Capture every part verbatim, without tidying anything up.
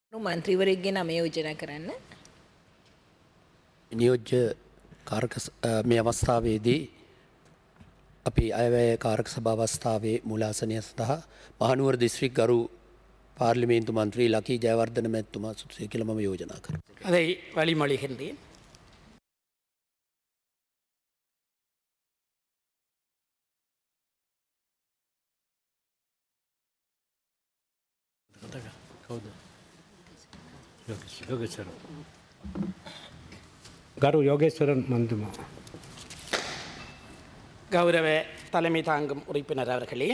මන්ත්‍රීවරයෙක්ගේ නම යෝජනා කරන්න. නියෝජ්‍ය කාරක මේ අවස්ථාවේදී අපි අයවැය කාරක සභාව අවස්ථාවේ මූලාසනය සඳහා මහනුවර දිස්ත්‍රික් ගරු පාර්ලිමේන්තු මන්ත්‍රී ලකී ජයවර්ධන මැතිතුමා සුදුසුයි කියලා මම යෝජනා කරනවා. அதை வழிமொழிகின்றேன். ගරු යෝගේස්වරන් මන්තුමා. கௌரவ தலைமை தாங்கும் உறுப்பினர் அவர்களே,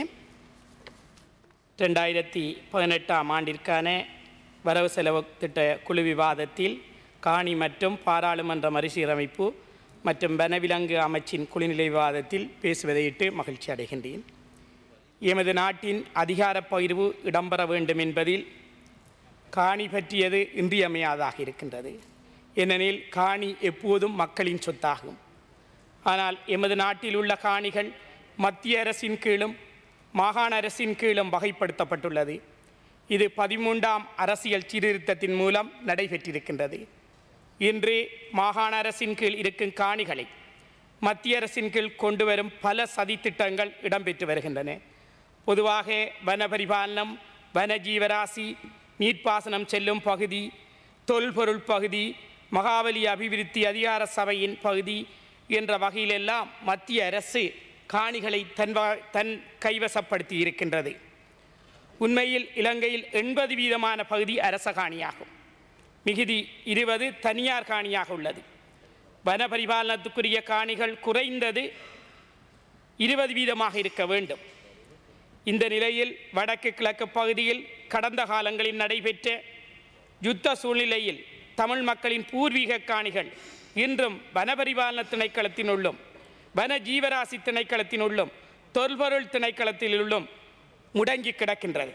ரெண்டாயிரத்தி பதினெட்டாம் ஆண்டிற்கான வரவு செலவு திட்ட குழு விவாதத்தில் காணி மற்றும் பாராளுமன்ற மறுசீரமைப்பு மற்றும் வனவிலங்கு அமைச்சின் குழுநிலை விவாதத்தில் பேசுவதையிட்டு மகிழ்ச்சி அடைகின்றேன். எமது நாட்டின் அதிகார பகிர்வு இடம்பெற வேண்டும் என்பதில் காணி பற்றியது இன்றியமையாதாக இருக்கின்றது. ஏனெனில் காணி எப்போதும் மக்களின் சொத்தாகும். ஆனால் எமது நாட்டில் உள்ள காணிகள் மத்திய அரசின் கீழும் மாகாண அரசின் கீழும் வகைப்படுத்தப்பட்டுள்ளது. இது பதிமூன்றாம் அரசியல் சீர்திருத்தத்தின் மூலம் நடைபெற்றிருக்கின்றது. இன்று மாகாண அரசின் கீழ் இருக்கும் காணிகளை மத்திய அரசின் கீழ் கொண்டு வரும் பல சதித்திட்டங்கள் இடம்பெற்று வருகின்றன. பொதுவாக வனபரிபாலனம், வன ஜீவராசி, நீர்ப்பாசனம் செல்லும் பகுதி, தொல்பொருள் பகுதி, மகாவலி அபிவிருத்தி அதிகார சபையின் பகுதி என்ற வகையிலெல்லாம் மத்திய அரசு காணிகளை தன் தன் கைவசப்படுத்தி இருக்கின்றது. உண்மையில் இலங்கையில் எண்பது வீதமான பகுதி அரச காணியாகும். மிகுதி இருபது தனியார் காணியாக உள்ளது. வன பரிபாலனத்துக்குரிய காணிகள் குறைந்தது இருபது வீதமாக இருக்க வேண்டும். இந்த நிலையில் வடக்கு கிழக்கு பகுதியில் கடந்த காலங்களில் நடைபெற்ற யுத்த சூழ்நிலையில் தமிழ் மக்களின் பூர்வீக காணிகள் இன்றும் வனபரிபாலன திணைக்களத்தினுள்ளும் வன ஜீவராசி திணைக்களத்தினுள்ளும் தொல்பொருள் திணைக்களத்திலுள்ளும் முடங்கி கிடக்கின்றது.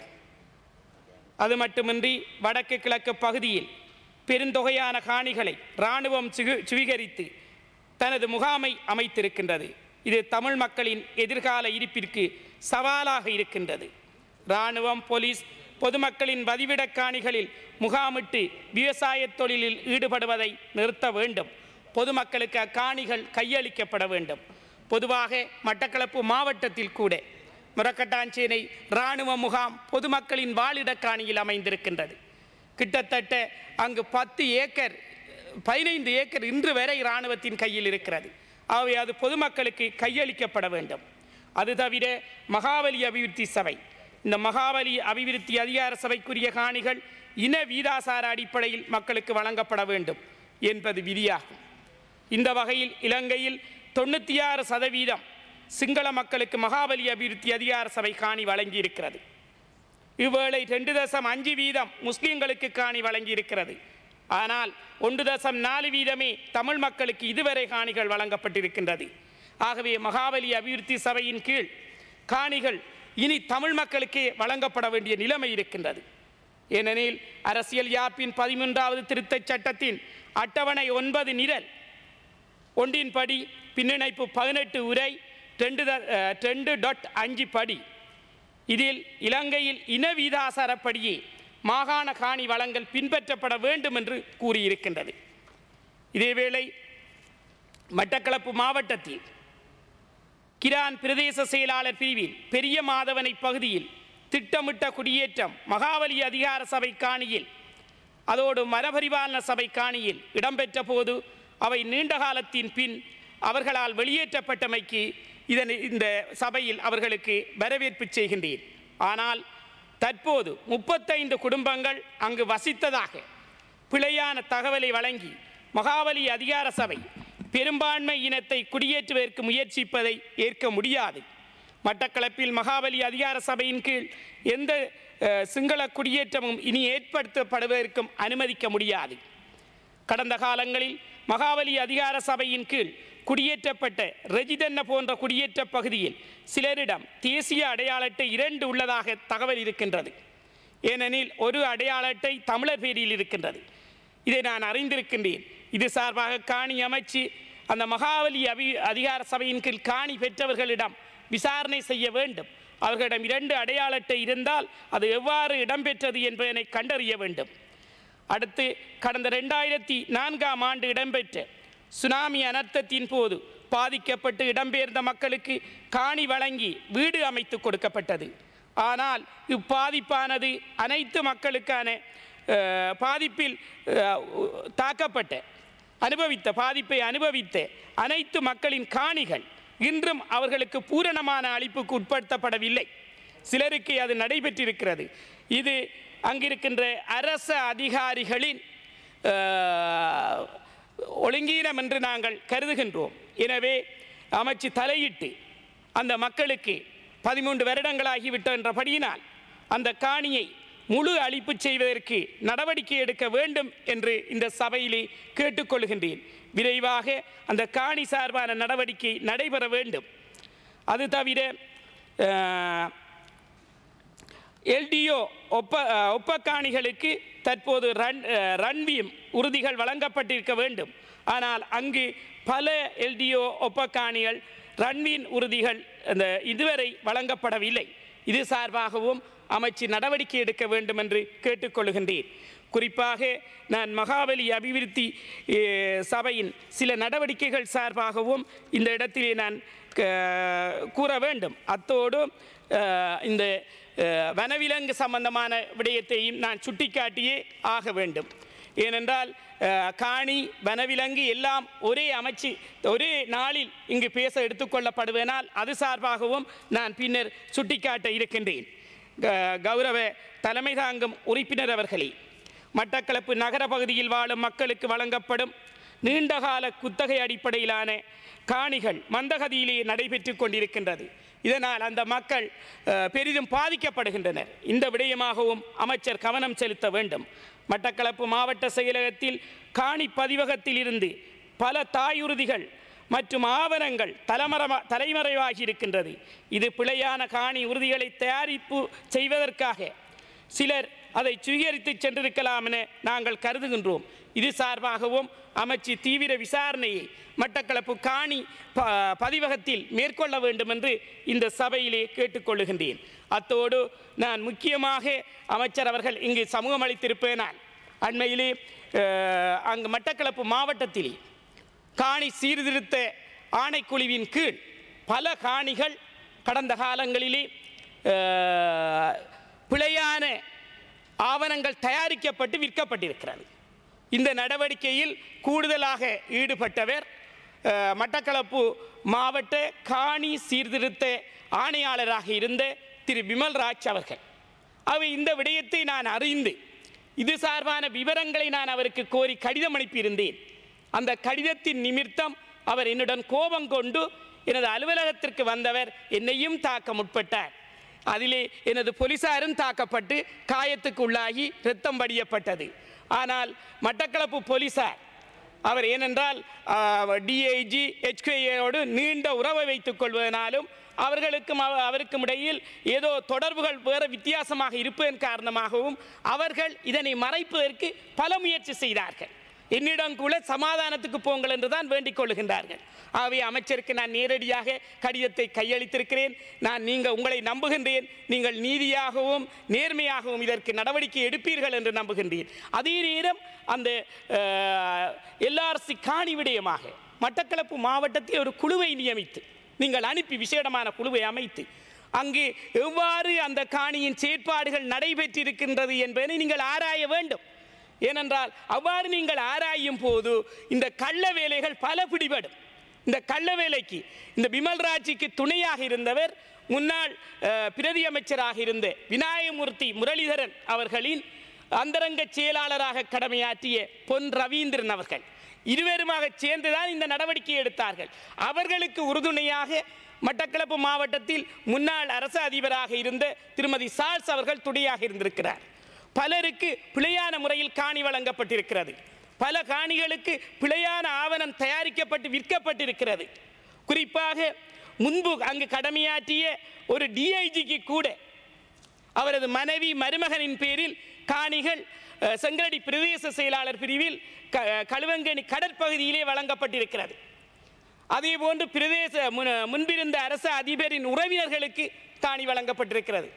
அது மட்டுமின்றி வடக்கு கிழக்கு பகுதியில் பெருந்தொகையான காணிகளை இராணுவம் சுவீகரித்து தனது முகாமை அமைத்திருக்கின்றது. இது தமிழ் மக்களின் எதிர்கால இருப்பிற்கு சவாலாக இருக்கின்றது. இராணுவம், போலீஸ் பொதுமக்களின் வதிவிட காணிகளில் முகாமிட்டு விவசாய தொழிலில் ஈடுபடுவதை நிறுத்த வேண்டும். பொதுமக்களுக்கு அக்காணிகள் கையளிக்கப்பட வேண்டும். பொதுவாக மட்டக்களப்பு மாவட்டத்தில் கூட முரக்கட்டாஞ்சேனை இராணுவ முகாம் பொதுமக்களின் வாழிட காணியில் அமைந்திருக்கின்றது. கிட்டத்தட்ட அங்கு பத்து ஏக்கர் பதினைந்து ஏக்கர் இன்று வரை இராணுவத்தின் கையில் இருக்கிறது. ஆகவே அது பொதுமக்களுக்கு கையளிக்கப்பட வேண்டும். அது தவிர மகாவலி அபிவிருத்தி சபை, இந்த மகாவலி அபிவிருத்தி அதிகார சபைக்குரிய காணிகள் இன வீதாசார அடிப்படையில் மக்களுக்கு வழங்கப்பட வேண்டும் என்பது விதியாகும். இந்த வகையில் இலங்கையில் தொண்ணூற்றி ஆறு சதவீதம் சிங்கள மக்களுக்கு மகாவலி அபிவிருத்தி அதிகார சபை காணி வழங்கியிருக்கிறது. இவ்வேளை ரெண்டு தசம் அஞ்சு வீதம் முஸ்லீம்களுக்கு காணி வழங்கியிருக்கிறது. ஆனால் ஒன்று தசம் நாலு வீதமே தமிழ் மக்களுக்கு இதுவரை காணிகள் வழங்கப்பட்டிருக்கின்றது. ஆகவே மகாவலி அபிவிருத்தி சபையின் கீழ் காணிகள் இனி தமிழ் மக்களுக்கே வழங்கப்பட வேண்டிய நிலைமை இருக்கின்றது. ஏனெனில் அரசியல் யாப்பின் பதிமூன்றாவது திருத்தச் சட்டத்தின் அட்டவணை ஒன்பது நிரல் ஒன்றின்படி பின்னிணைப்பு பதினெட்டு உரை ரெண்டு ரெண்டு டாட் அஞ்சு படி இதில் இலங்கையில் இன வீதாசாரப்படியே மாகாண காணி வழங்கல் பின்பற்றப்பட வேண்டும் என்று கூறியிருக்கின்றது. இதேவேளை மட்டக்களப்பு மாவட்டத்தில் கிரான் பிரதேச செயலாளர் பிரிவில் பெரிய மாதவனை பகுதியில் திட்டமிட்ட குடியேற்றம் மகாவலி அதிகார சபை காணியில் அதோடு மரபரிபாலன சபை காணியில் இடம்பெற்ற போது அவை நீண்ட காலத்தின் பின் அவர்களால் வெளியேற்றப்பட்டமைக்கு இதன் இந்த சபையில் அவர்களுக்கு வரவேற்பு செய்கின்றேன். ஆனால் தற்போது முப்பத்தைந்து குடும்பங்கள் அங்கு வசித்ததாக பிழையான தகவலை வழங்கி மகாவலி அதிகார சபை பெரும்பான்மை இனத்தை குடியேற்றுவதற்கு முயற்சிப்பதை ஏற்க முடியாது. மட்டக்களப்பில் மகாவலி அதிகார சபையின் கீழ் எந்த சிங்கள குடியேற்றமும் இனி ஏற்படுத்தப்படுவதற்கும் அனுமதிக்க முடியாது. கடந்த காலங்களில் மகாவலி அதிகார சபையின் கீழ் குடியேற்றப்பட்ட ரெஜிதன்ன போன்ற குடியேற்ற பகுதியில் சிலரிடம் தேசிய அடையாள அட்டை இரண்டு உள்ளதாக தகவல் இருக்கின்றது. ஏனெனில் ஒரு அடையாள அட்டை தமிழர் பேரில் இருக்கின்றது. இதை நான் அறிந்திருக்கின்றேன். இது சார்பாக காணி அமைச்சு அந்த மகாவலி அபி அதிகார சபையின் கீழ் காணி பெற்றவர்களிடம் விசாரணை செய்ய வேண்டும். அவர்களிடம் இரண்டு அடையாள அட்டை இருந்தால் அது எவ்வாறு இடம்பெற்றது என்பதனை கண்டறிய வேண்டும். அடுத்து கடந்த ரெண்டாயிரத்தி நான்காம் ஆண்டு இடம்பெற்ற சுனாமி அனர்த்தத்தின் போது பாதிக்கப்பட்டு இடம்பெயர்ந்த மக்களுக்கு காணி வழங்கி வீடு அமைத்து கொடுக்கப்பட்டது. ஆனால் இப்பாதிப்பானது அனைத்து மக்களுக்கான பாதிப்பில் தாக்கப்பட்ட அனுபவித்த பாதிப்பை அனுபவித்த அனைத்து மக்களின் காணிகள் இன்றும் அவர்களுக்கு பூரணமான அளிப்புக்கு உட்படுத்தப்படவில்லை. சிலருக்கு அது நடைபெற்றிருக்கிறது. இது அங்கிருக்கின்ற அரச அதிகாரிகளின் ஒழுங்கீனம் என்று நாங்கள் கருதுகின்றோம். எனவே அமைச்சு தலையிட்டு அந்த மக்களுக்கு பதிமூன்று வருடங்களாகிவிட்ட என்றபடியினால் அந்த காணியை முழு அளிப்பு செய்வதற்கு நடவடிக்கை எடுக்க வேண்டும் என்று இந்த சபையிலே கேட்டுக்கொள்கின்றேன். விரைவாக அந்த காணி சார்பான நடவடிக்கை நடைபெற வேண்டும். அது தவிர எல்டிஓ ஒப்ப ஒப்பக்காணிகளுக்கு தற்போது ரன் ரன்வியும் உறுதிகள் வழங்கப்பட்டிருக்க வேண்டும். ஆனால் அங்கு பல எல்டிஓ ஒப்பக்காணிகள் ரன்வின் உறுதிகள் அந்த இதுவரை வழங்கப்படவில்லை. இது சார்பாகவும் அமைச்சு நடவடிக்கை எடுக்க வேண்டும் என்று கேட்டுக்கொள்கின்றேன். குறிப்பாக நான் மகாபலி அபிவிருத்தி சபையின் சில நடவடிக்கைகள் சார்பாகவும் இந்த இடத்திலே நான் கூற வேண்டும். அத்தோடு இந்த வனவிலங்கு சம்பந்தமான விடயத்தையும் நான் சுட்டிக்காட்டியே ஆக வேண்டும். ஏனென்றால் காணி வனவிலங்கு எல்லாம் ஒரே அமைச்சு ஒரே நாளில் இங்கு பேச எடுத்துக்கொள்ளப்படுவதனால் அது சார்பாகவும் நான் பின்னர் சுட்டிக்காட்ட இருக்கின்றேன். கௌரவ தலைமை தாங்கும் உறுப்பினர் அவர்களே, மட்டக்களப்பு நகர பகுதியில் வாழும் மக்களுக்கு வழங்கப்படும் நீண்டகால குத்தகை அடிப்படையிலான காணிகள் மந்தகதியிலே நடைபெற்று கொண்டிருக்கின்றது. இதனால் அந்த மக்கள் பெரிதும் பாதிக்கப்படுகின்றனர். இந்த விடயமாகவும் அமைச்சர் கவனம் செலுத்த வேண்டும். மட்டக்களப்பு மாவட்ட செயலகத்தில் காணி பதிவகத்தில் இருந்து பல தாயுறுதிகள் மற்றும் ஆவணங்கள் தலைமறை தலைமறைவாகி இருக்கின்றது. இது பிழையான காணி உறுதிகளை தயாரிப்பு செய்வதற்காக சிலர் அதை சுவீகரித்து சென்றிருக்கலாம் என நாங்கள் கருதுகின்றோம். இது சார்பாகவும் அமைச்சு தீவிர விசாரணையை மட்டக்களப்பு காணி பதிவகத்தில் மேற்கொள்ள வேண்டும் என்று இந்த சபையிலே கேட்டுக்கொள்ளுகின்றேன். அத்தோடு நான் முக்கியமாக அமைச்சர் அவர்கள் இங்கு சமூகம் அளித்திருப்பேனால் அண்மையிலே அங்கு மட்டக்களப்பு மாவட்டத்திலே காணி சீர்திருத்த ஆணைக்குழுவின் கீழ் பல காணிகள் கடந்த காலங்களிலே பிழையான ஆவணங்கள் தயாரிக்கப்பட்டு விற்கப்பட்டிருக்கிறது. இந்த நடவடிக்கையில் கூடுதலாக ஈடுபட்டவர் மட்டக்களப்பு மாவட்ட காணி சீர்திருத்த ஆணையாளராக இருந்த திரு விமல்ராஜ் அவர்கள். அவை இந்த விடயத்தை நான் அறிந்து இது சார்பான விவரங்களை நான் அவருக்கு கோரி கடிதம் அனுப்பியிருந்தேன். அந்த கடிதத்தின் நிமித்தம் அவர் என்னுடன் கோபம் கொண்டு எனது அலுவலகத்திற்கு வந்தவர் என்னையும் தாக்க முற்பட்டார். அதிலே எனது போலீசாரும் தாக்கப்பட்டு காயத்துக்கு உள்ளாகி இரத்தம் வடியப்பட்டது. ஆனால் மட்டக்களப்பு போலீசார் அவர் ஏனென்றால் டிஐஜி ஹெச்கேயோடு நீண்ட உறவை வைத்துக் கொள்வதனாலும் அவர்களுக்கும் அவருக்கும் இடையில் ஏதோ தொடர்புகள் வேறு வித்தியாசமாக இருப்பதன் காரணமாகவும் அவர்கள் இதனை மறைப்பதற்கு பல முயற்சி செய்தார்கள். என்னிடம் கூட சமாதானத்துக்கு போங்கள் என்று தான் வேண்டிக் கொள்கின்றார்கள். ஆகவே அமைச்சருக்கு நான் நேரடியாக கடிதத்தை கையளித்திருக்கிறேன். நான் நீங்கள் உங்களை நம்புகின்றேன். நீங்கள் நீதியாகவும் நேர்மையாகவும் இதற்கு நடவடிக்கை எடுப்பீர்கள் என்று நம்புகின்றேன். அதே நேரம் அந்த எல்ஆர்சி காணி விடயமாக மட்டக்களப்பு மாவட்டத்தில் ஒரு குழுவை நியமித்து நீங்கள் அனுப்பி விசேடமான குழுவை அமைத்து அங்கு எவ்வாறு அந்த காணியின் செயற்பாடுகள் நடைபெற்றிருக்கின்றது என்பதை நீங்கள் ஆராய வேண்டும். ஏனென்றால் அவ்வாறு நீங்கள் ஆராயும் போது இந்த கள்ள வேலைகள் பல பிடிபடும். இந்த கள்ள வேலைக்கு இந்த விமல்ராஜுக்கு துணையாக இருந்தவர் முன்னாள் பிரதி அமைச்சராக இருந்த விநாயகமூர்த்தி முரளிதரன் அவர்களின் அந்தரங்க செயலாளராக கடமையாற்றிய பொன் ரவீந்திரன் அவர்கள் இருவருமாக சேர்ந்துதான் இந்த நடவடிக்கை எடுத்தார்கள். அவர்களுக்கு உறுதுணையாக மட்டக்களப்பு மாவட்டத்தில் முன்னாள் அரசு அதிபராக இருந்த திருமதி சார்ஸ் அவர்கள் துணையாக இருந்திருக்கிறார். பலருக்கு பிழையான முறையில் காணி வழங்கப்பட்டிருக்கிறது. பல காணிகளுக்கு பிழையான ஆவணம் தயாரிக்கப்பட்டு விற்கப்பட்டிருக்கிறது. குறிப்பாக முன்பு அங்கு கடமையாற்றிய ஒரு டிஐஜிக்கு கூட அவரது மனைவி மருமகனின் பேரில் காணிகள் செங்கலடி பிரதேச செயலாளர் பிரிவில் களுவங்கனி கடற்பகுதியிலே வழங்கப்பட்டிருக்கிறது. அதே போன்று பிரதேச முன்பிருந்த அரசு அதிபரின் உறவினர்களுக்கு காணி வழங்கப்பட்டிருக்கிறது.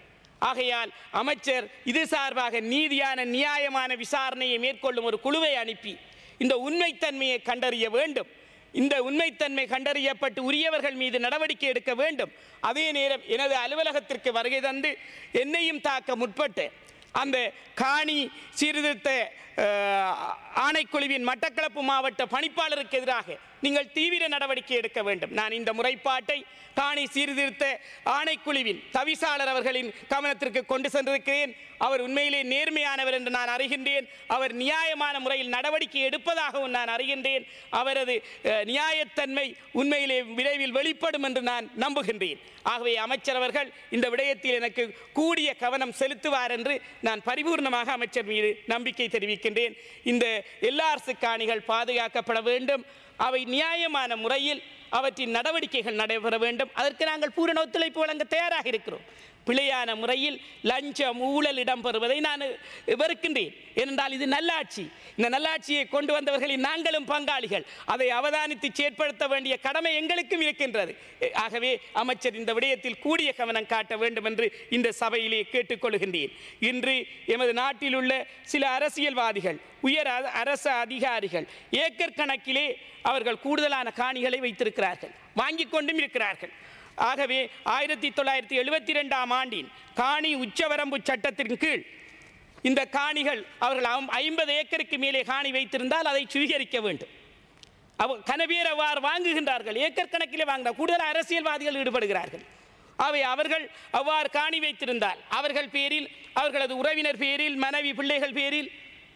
ஆகையால் அமைச்சர் இது சார்பாக நீதியான நியாயமான விசாரணையை மேற்கொள்ளும் ஒரு குழுவை அனுப்பி இந்த உண்மைத்தன்மையை கண்டறிய வேண்டும். இந்த உண்மைத்தன்மை கண்டறியப்பட்டு உரியவர்கள் மீது நடவடிக்கை எடுக்க வேண்டும். அதே நேரம் எனது அலுவலகத்திற்கு வருகை தந்து என்னையும் தாக்க முற்பட்டு அந்த காணி சீர்திருத்த ஆணைக்குழுவின் மட்டக்களப்பு மாவட்ட பணிப்பாளருக்கு எதிராக நீங்கள் தீவிர நடவடிக்கை எடுக்க வேண்டும். நான் இந்த முறைப்பாட்டை காணி சீர்திருத்த ஆணைக்குழுவின் தவிசாளர் அவர்களின் கவனத்திற்கு கொண்டு சென்றிருக்கிறேன். அவர் உண்மையிலே நேர்மையானவர் என்று நான் அறிகின்றேன். அவர் நியாயமான முறையில் நடவடிக்கை எடுப்பதாகவும் நான் அறிகின்றேன். அவரது நியாயத்தன்மை உண்மையிலே விரைவில் வெளிப்படும் என்று நான் நம்புகின்றேன். ஆகவே அமைச்சர் அவர்கள் இந்த விடயத்தில் எனக்கு கூடிய கவனம் செலுத்துவார் என்று நான் பரிபூர்ணமாக அமைச்சர் மீது நம்பிக்கை தெரிவிக்கின்றேன். இந்த எல்ஆர்சி காணிகள் பாதுகாக்கப்பட வேண்டும். அவை நியாயமான முறையில் அவற்றின் நடவடிக்கைகள் நடைபெற வேண்டும். அதற்கு நாங்கள் பூரண ஒத்துழைப்பு வழங்க தயாராக இருக்கிறோம். பிழையான முறையில் லஞ்சம் ஊழல் இடம்பெறுவதை நான் வெறுக்கின்றேன். ஏனென்றால் இது நல்லாட்சி. இந்த நல்லாட்சியை கொண்டு வந்தவர்களில் நாங்களும் பங்காளிகள். அதை அவதானித்து செயற்படுத்த வேண்டிய கடமை எங்களுக்கும் இருக்கின்றது. ஆகவே அமைச்சர் இந்த விடயத்தில் கூடிய கவனம் காட்ட வேண்டும் என்று இந்த சபையிலே கேட்டுக்கொள்கின்றேன். இன்று எமது நாட்டில் உள்ள சில அரசியல்வாதிகள், உயர் அரசு அதிகாரிகள் ஏக்கர் கணக்கிலே அவர்கள் கூடுதலான காணிகளை வைத்திருக்கிறார்கள், வாங்கி கொண்டும் இருக்கிறார்கள். ஆகவே ஆயிரத்தி தொள்ளாயிரத்தி எழுபத்தி ரெண்டாம் ஆண்டின் காணி உச்சவரம்பு சட்டத்தின் கீழ் இந்த காணிகள் அவர்கள் ஐம்பது ஏக்கருக்கு மேலே காணி வைத்திருந்தால் அதை சுவீகரிக்க வேண்டும். அவ கனவேர் அவ்வாறு வாங்குகின்றார்கள், ஏக்கர் கணக்கிலே வாங்கினார். கூடுதல் அரசியல்வாதிகள் ஈடுபடுகிறார்கள். அவை அவர்கள் அவ்வாறு காணி வைத்திருந்தால் அவர்கள் பேரில், அவர்களது உறவினர் பேரில், மனைவி பிள்ளைகள் பேரில்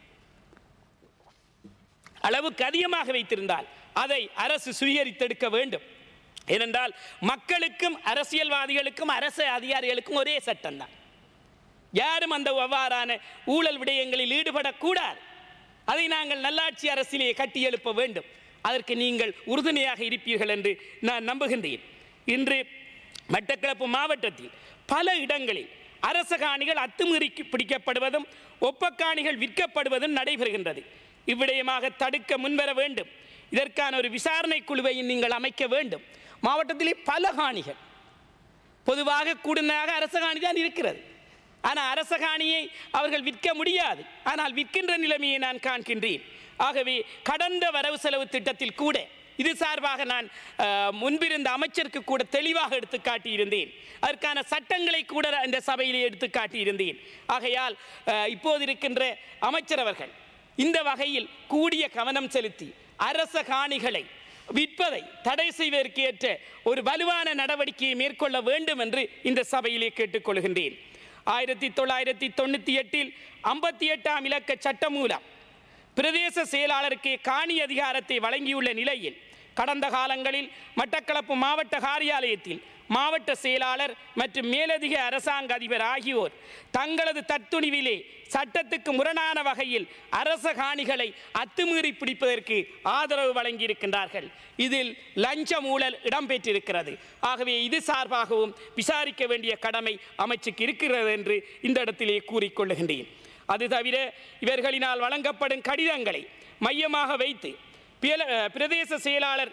அளவுக்கு அதிகமாக வைத்திருந்தால் அதை அரசு சுவீகரித்தெடுக்க வேண்டும். ஏனென்றால் மக்களுக்கும் அரசியல்வாதிகளுக்கும் அரசு அதிகாரிகளுக்கும் ஒரே சட்டம் தான். யாரும் அந்த அவ்வாறான ஊழல் விடயங்களில் ஈடுபடக்கூடாது. அதை நாங்கள் நல்லாட்சி அரசிலே கட்டி எழுப்ப வேண்டும். அதற்கு நீங்கள் உறுதுணையாக இருப்பீர்கள் என்று நான் நம்புகின்றேன். இன்று மட்டக்களப்பு மாவட்டத்தில் பல இடங்களில் அரச காணிகள் அத்துமீறி பிடிக்கப்படுவதும் ஒப்பக்காணிகள் விற்கப்படுவதும் நடைபெறுகின்றது. இவ்விடயமாக தடுக்க முன்வர வேண்டும். இதற்கான ஒரு விசாரணை குழுவையும் நீங்கள் அமைக்க வேண்டும். மாவட்டத்திலே பல காணிகள் பொதுவாக கூடுதலாக அரச காணி தான் இருக்கிறது. ஆனால் அரச காணியை அவர்கள் விற்க முடியாது. ஆனால் விற்கின்ற நிலைமையை நான் காண்கின்றேன். ஆகவே கடந்த வரவு செலவு திட்டத்தில் கூட இது சார்பாக நான் முன்பிருந்த அமைச்சருக்கு கூட தெளிவாக எடுத்து காட்டியிருந்தேன். அதற்கான சட்டங்களை கூட இந்த சபையிலே எடுத்து காட்டியிருந்தேன். ஆகையால் இப்போது இருக்கின்ற அமைச்சர் அவர்கள் இந்த வகையில் கூடிய கவனம் செலுத்தி அரச காணிகளை விற்பதை தடை செய்வதற்கு ஏற்ற ஒரு வலுவான நடவடிக்கையை மேற்கொள்ள வேண்டும் என்று இந்த சபையிலே கேட்டுக்கொள்கின்றேன். ஆயிரத்தி தொள்ளாயிரத்தி தொண்ணூற்றி எட்டில் ஐம்பத்தி எட்டாம் இலக்க சட்டம் மூலம் பிரதேச செயலாளருக்கு காணி அதிகாரத்தை வழங்கியுள்ள நிலையில் கடந்த காலங்களில் மட்டக்களப்பு மாவட்ட காரியாலயத்தில் மாவட்ட செயலாளர் மற்றும் மேலதிக அரசாங்க அதிபர் ஆகியோர் தங்களது தத்துணிவிலே சட்டத்துக்கு முரணான வகையில் அரச காணிகளை அத்துமீறி பிடிப்பதற்கு ஆதரவு வழங்கியிருக்கின்றார்கள். இதில் லஞ்சம் ஊழல் இடம்பெற்றிருக்கிறது. ஆகவே இது சார்பாகவும் விசாரிக்க வேண்டிய கடமை அமைச்சுக்கு இருக்கிறது என்று இந்த இடத்திலே கூறிக்கொள்ளுகின்றேன். அது தவிர இவர்களினால் வழங்கப்படும் கடிதங்களை மையமாக வைத்து பிரதேச செயலாளர்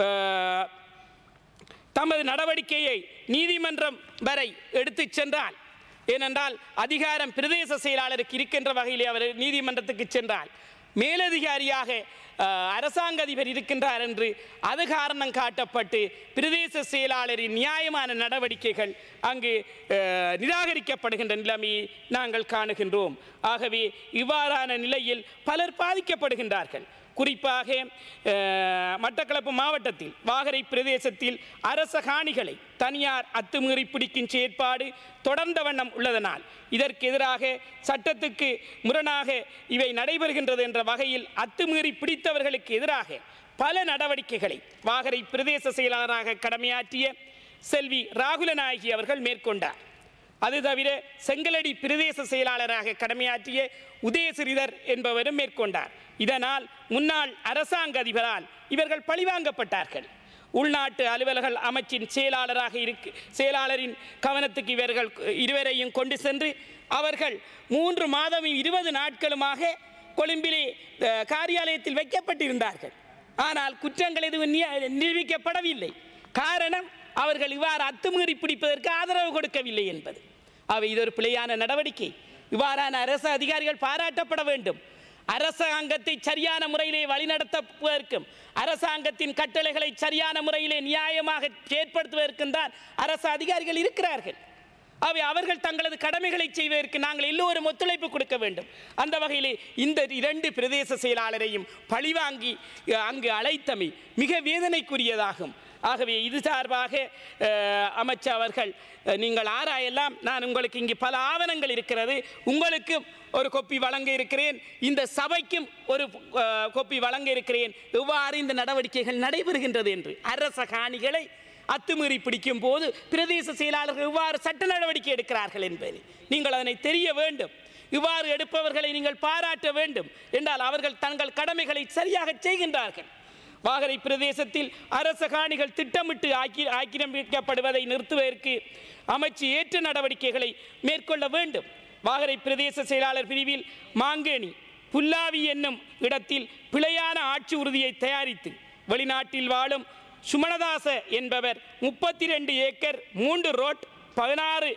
தமது நடவடிக்கையை நீதிமன்றம் வரை எடுத்து சென்றால், ஏனென்றால் அதிகாரம் பிரதேச செயலாளருக்கு இருக்கின்ற வகையிலே அவர் நீதிமன்றத்துக்கு சென்றால் மேலதிகாரியாக அரசாங்க அதிபர் இருக்கின்றார் என்று அது காரணம் காட்டப்பட்டு பிரதேச செயலாளரின் நியாயமான நடவடிக்கைகள் அங்கு நிராகரிக்கப்படுகின்ற நிலைமையை நாங்கள் காணுகின்றோம். ஆகவே இவ்வாறான நிலையில் பலர் பாதிக்கப்படுகின்றார்கள். குறிப்பாக மட்டக்களப்பு மாவட்டத்தில் வாகரை பிரதேசத்தில் அரச காணிகளை தனியார் அத்துமீறி பிடிக்கும் செயற்பாடு தொடர்ந்த வண்ணம் உள்ளதனால் இதற்கு எதிராக சட்டத்துக்கு முரணாக இவை நடைபெறுகின்றது என்ற வகையில் அத்துமீறி பிடித்தவர்களுக்கு எதிராக பல நடவடிக்கைகளை வாகரை பிரதேச செயலாளராக கடமையாற்றிய செல்வி ராகுலநாயகி அவர்கள் மேற்கொண்டார். அது தவிர செங்கலடி பிரதேச செயலாளராக கடமையாற்றிய உதயசிறிதர் என்பவரும் மேற்கொண்டார். இதனால் முன்னாள் அரசாங்க அதிபரால் இவர்கள் பழிவாங்கப்பட்டார்கள். உள்நாட்டு அலுவலர்கள் அமைச்சின் செயலாளராக இருக்கு செயலாளரின் கவனத்துக்கு இவர்கள் இருவரையும் கொண்டு சென்று அவர்கள் மூன்று மாதமும் இருபது நாட்களுமாக கொழும்பிலே காரியாலயத்தில் வைக்கப்பட்டிருந்தார்கள். ஆனால் குற்றங்கள் எதுவும் நிரூபிக்கப்படவில்லை. காரணம் அவர்கள் இவ்வாறு அத்துமீறி பிடிப்பதற்கு ஆதரவு கொடுக்கவில்லை என்பது. அவை இது ஒரு பிழையான நடவடிக்கை. இவ்வாறான அரசு அதிகாரிகள் பாராட்டப்பட வேண்டும். அரசாங்கத்தை சரியான முறையிலே வழிநடத்துவதற்கும் அரசாங்கத்தின் கட்டளைகளை சரியான முறையிலே நியாயமாக செயற்படுத்துவதற்கும் தான் அரசு அதிகாரிகள் இருக்கிறார்கள். அவை அவர்கள் தங்களது கடமைகளை செய்வதற்கு நாங்கள் எல்லோரும் ஒத்துழைப்பு கொடுக்க வேண்டும். அந்த வகையிலே இந்த இரண்டு பிரதேச செயலாளரையும் பழிவாங்கி அங்கு அழைத்தமை மிக வேதனைக்குரியதாகும். ஆகவே இது சார்பாக அமைச்சர் அவர்கள் நீங்கள் ஆராயலாம். நான் உங்களுக்கு இங்கு பல ஆவணங்கள் இருக்கிறது, உங்களுக்கு ஒரு கோப்பி வழங்க இருக்கிறேன், இந்த சபைக்கும் ஒரு கோப்பி வழங்க இருக்கிறேன். எவ்வாறு இந்த நடவடிக்கைகள் நடைபெறுகின்றது என்று அரச காணிகளை அத்துமீறி பிடிக்கும் போது பிரதேச செயலாளர்கள் இவ்வாறு சட்ட நடவடிக்கை எடுக்கிறார்கள் என்பதை நீங்கள் அதனை தெரிய வேண்டும். இவ்வாறு எடுப்பவர்களை நீங்கள் பாராட்ட வேண்டும். என்றால் அவர்கள் தங்கள் கடமைகளை சரியாக செய்கின்றார்கள். வாகரை பிரதேசத்தில் அரச காணிகள் திட்டமிட்டு ஆக்கி ஆக்கிரமிக்கப்படுவதை நிறுத்துவதற்கு அமைச்சு ஏற்ற நடவடிக்கைகளை மேற்கொள்ள வேண்டும். வாகரை பிரதேச செயலாளர் பிரிவில் மாங்கேணி புல்லாவி என்னும் இடத்தில் பிழையான ஆட்சி உறுதியை தயாரித்து வெளிநாட்டில் வாழும் சுமணதாச என்பவர் முப்பத்தி ரெண்டு ஏக்கர் மூன்று ரோட் பதினாறு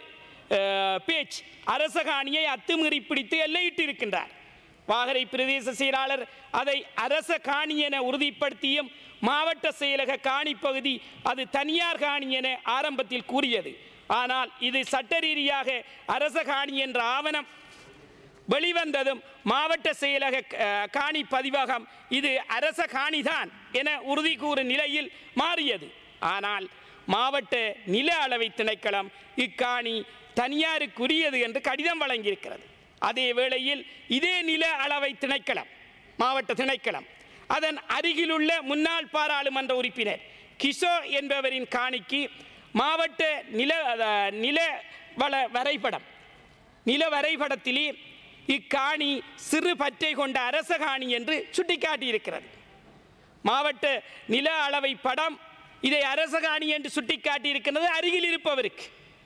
பேச் அரச காணியை அத்துமீறி பிடித்து எல்லையிட்டு இருக்கின்றார். வாகரை பிரதேச செயலாளர் அதை அரச காணி என உறுதிப்படுத்தியும் மாவட்ட செயலக காணி பகுதி அது தனியார் காணி என ஆரம்பத்தில் கூறியது. ஆனால் இது சட்ட ரீதியாக அரச காணி என்ற ஆவணம் வெளிவந்ததும் மாவட்ட செயலக காணி பதிவகம் இது அரச காணிதான் என உறுதி கூறும் நிலையில் மாறியது. ஆனால் மாவட்ட நில அளவை திணைக்களம் இக்காணி தனியாருக்குரியது என்று கடிதம் வழங்கியிருக்கிறது. அதே வேளையில் இதே நில அளவை திணைக்களம் மாவட்ட திணைக்களம் அதன் அருகிலுள்ள முன்னாள் பாராளுமன்ற உறுப்பினர் கிஷோ என்பவரின் காணிக்கு மாவட்ட நில நில வள வரைபடம் நில வரைபடத்திலே இக்காணி சிறு பற்றை கொண்ட அரச காணி என்று சுட்டிக்காட்டியிருக்கிறது. மாவட்ட நில அளவை படம் இதை அரச காணி என்று சுட்டிக்காட்டியிருக்கிறது அருகில் இருப்பவருக்கு.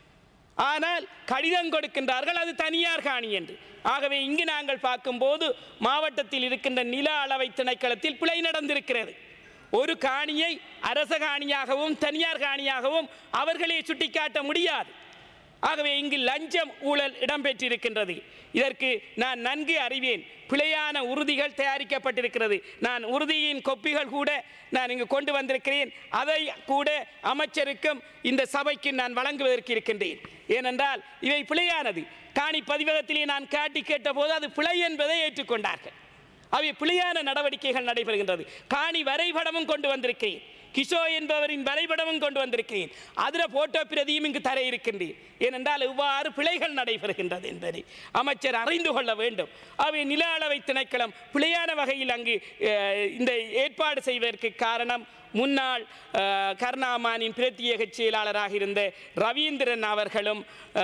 ஆனால் கடிதம் கொடுக்கின்றார்கள் அது தனியார் காணி என்று. ஆகவே இங்கு நாங்கள் பார்க்கும்போது மாவட்டத்தில் இருக்கின்ற நில அளவை திணைக்களத்தில் பிழை நடந்திருக்கிறது. ஒரு காணியை அரச காணியாகவும் தனியார் காணியாகவும் அவர்களே சுட்டிக்காட்ட முடியாது. ஆகவே இங்கு லஞ்சம் ஊழல் இடம்பெற்றிருக்கின்றது. இதற்கு நான் நன்கு அறிவேன். பிழையான உறுதிகள் தயாரிக்கப்பட்டிருக்கிறது. நான் உறுதியின் கொப்பிகள் கூட நான் இங்கு கொண்டு வந்திருக்கிறேன். அதை கூட அமைச்சருக்கும் இந்த சபைக்கு நான் வழங்குவதற்கு இருக்கின்றேன். ஏனென்றால் இவை பிழையானது. காணி பதிவகத்திலே நான் காட்டி கேட்ட போது அது பிழை என்பதை ஏற்றுக்கொண்டார்கள். அவை பிழையான நடவடிக்கைகள் நடைபெறுகின்றது. காணி வரைபடமும் கொண்டு வந்திருக்கிறேன், கிஷோ என்பவரின் வரைபடமும் கொண்டு வந்திருக்கிறேன், அதில் போட்டோ பிரதியும் இங்கு தர இருக்கின்றேன். ஏனென்றால் இவ்வாறு பிழைகள் நடைபெறுகின்றது என்பதை அமைச்சர் அறிந்து கொள்ள வேண்டும். அவை நில அளவை திணைக்களம் பிழையான வகையில் அங்கு இந்த ஏற்பாடு செய்வதற்கு காரணம் முன்னாள் கருணாமானின் பிரத்யேக செயலாளராக இருந்த ரவீந்திரன் அவர்களும்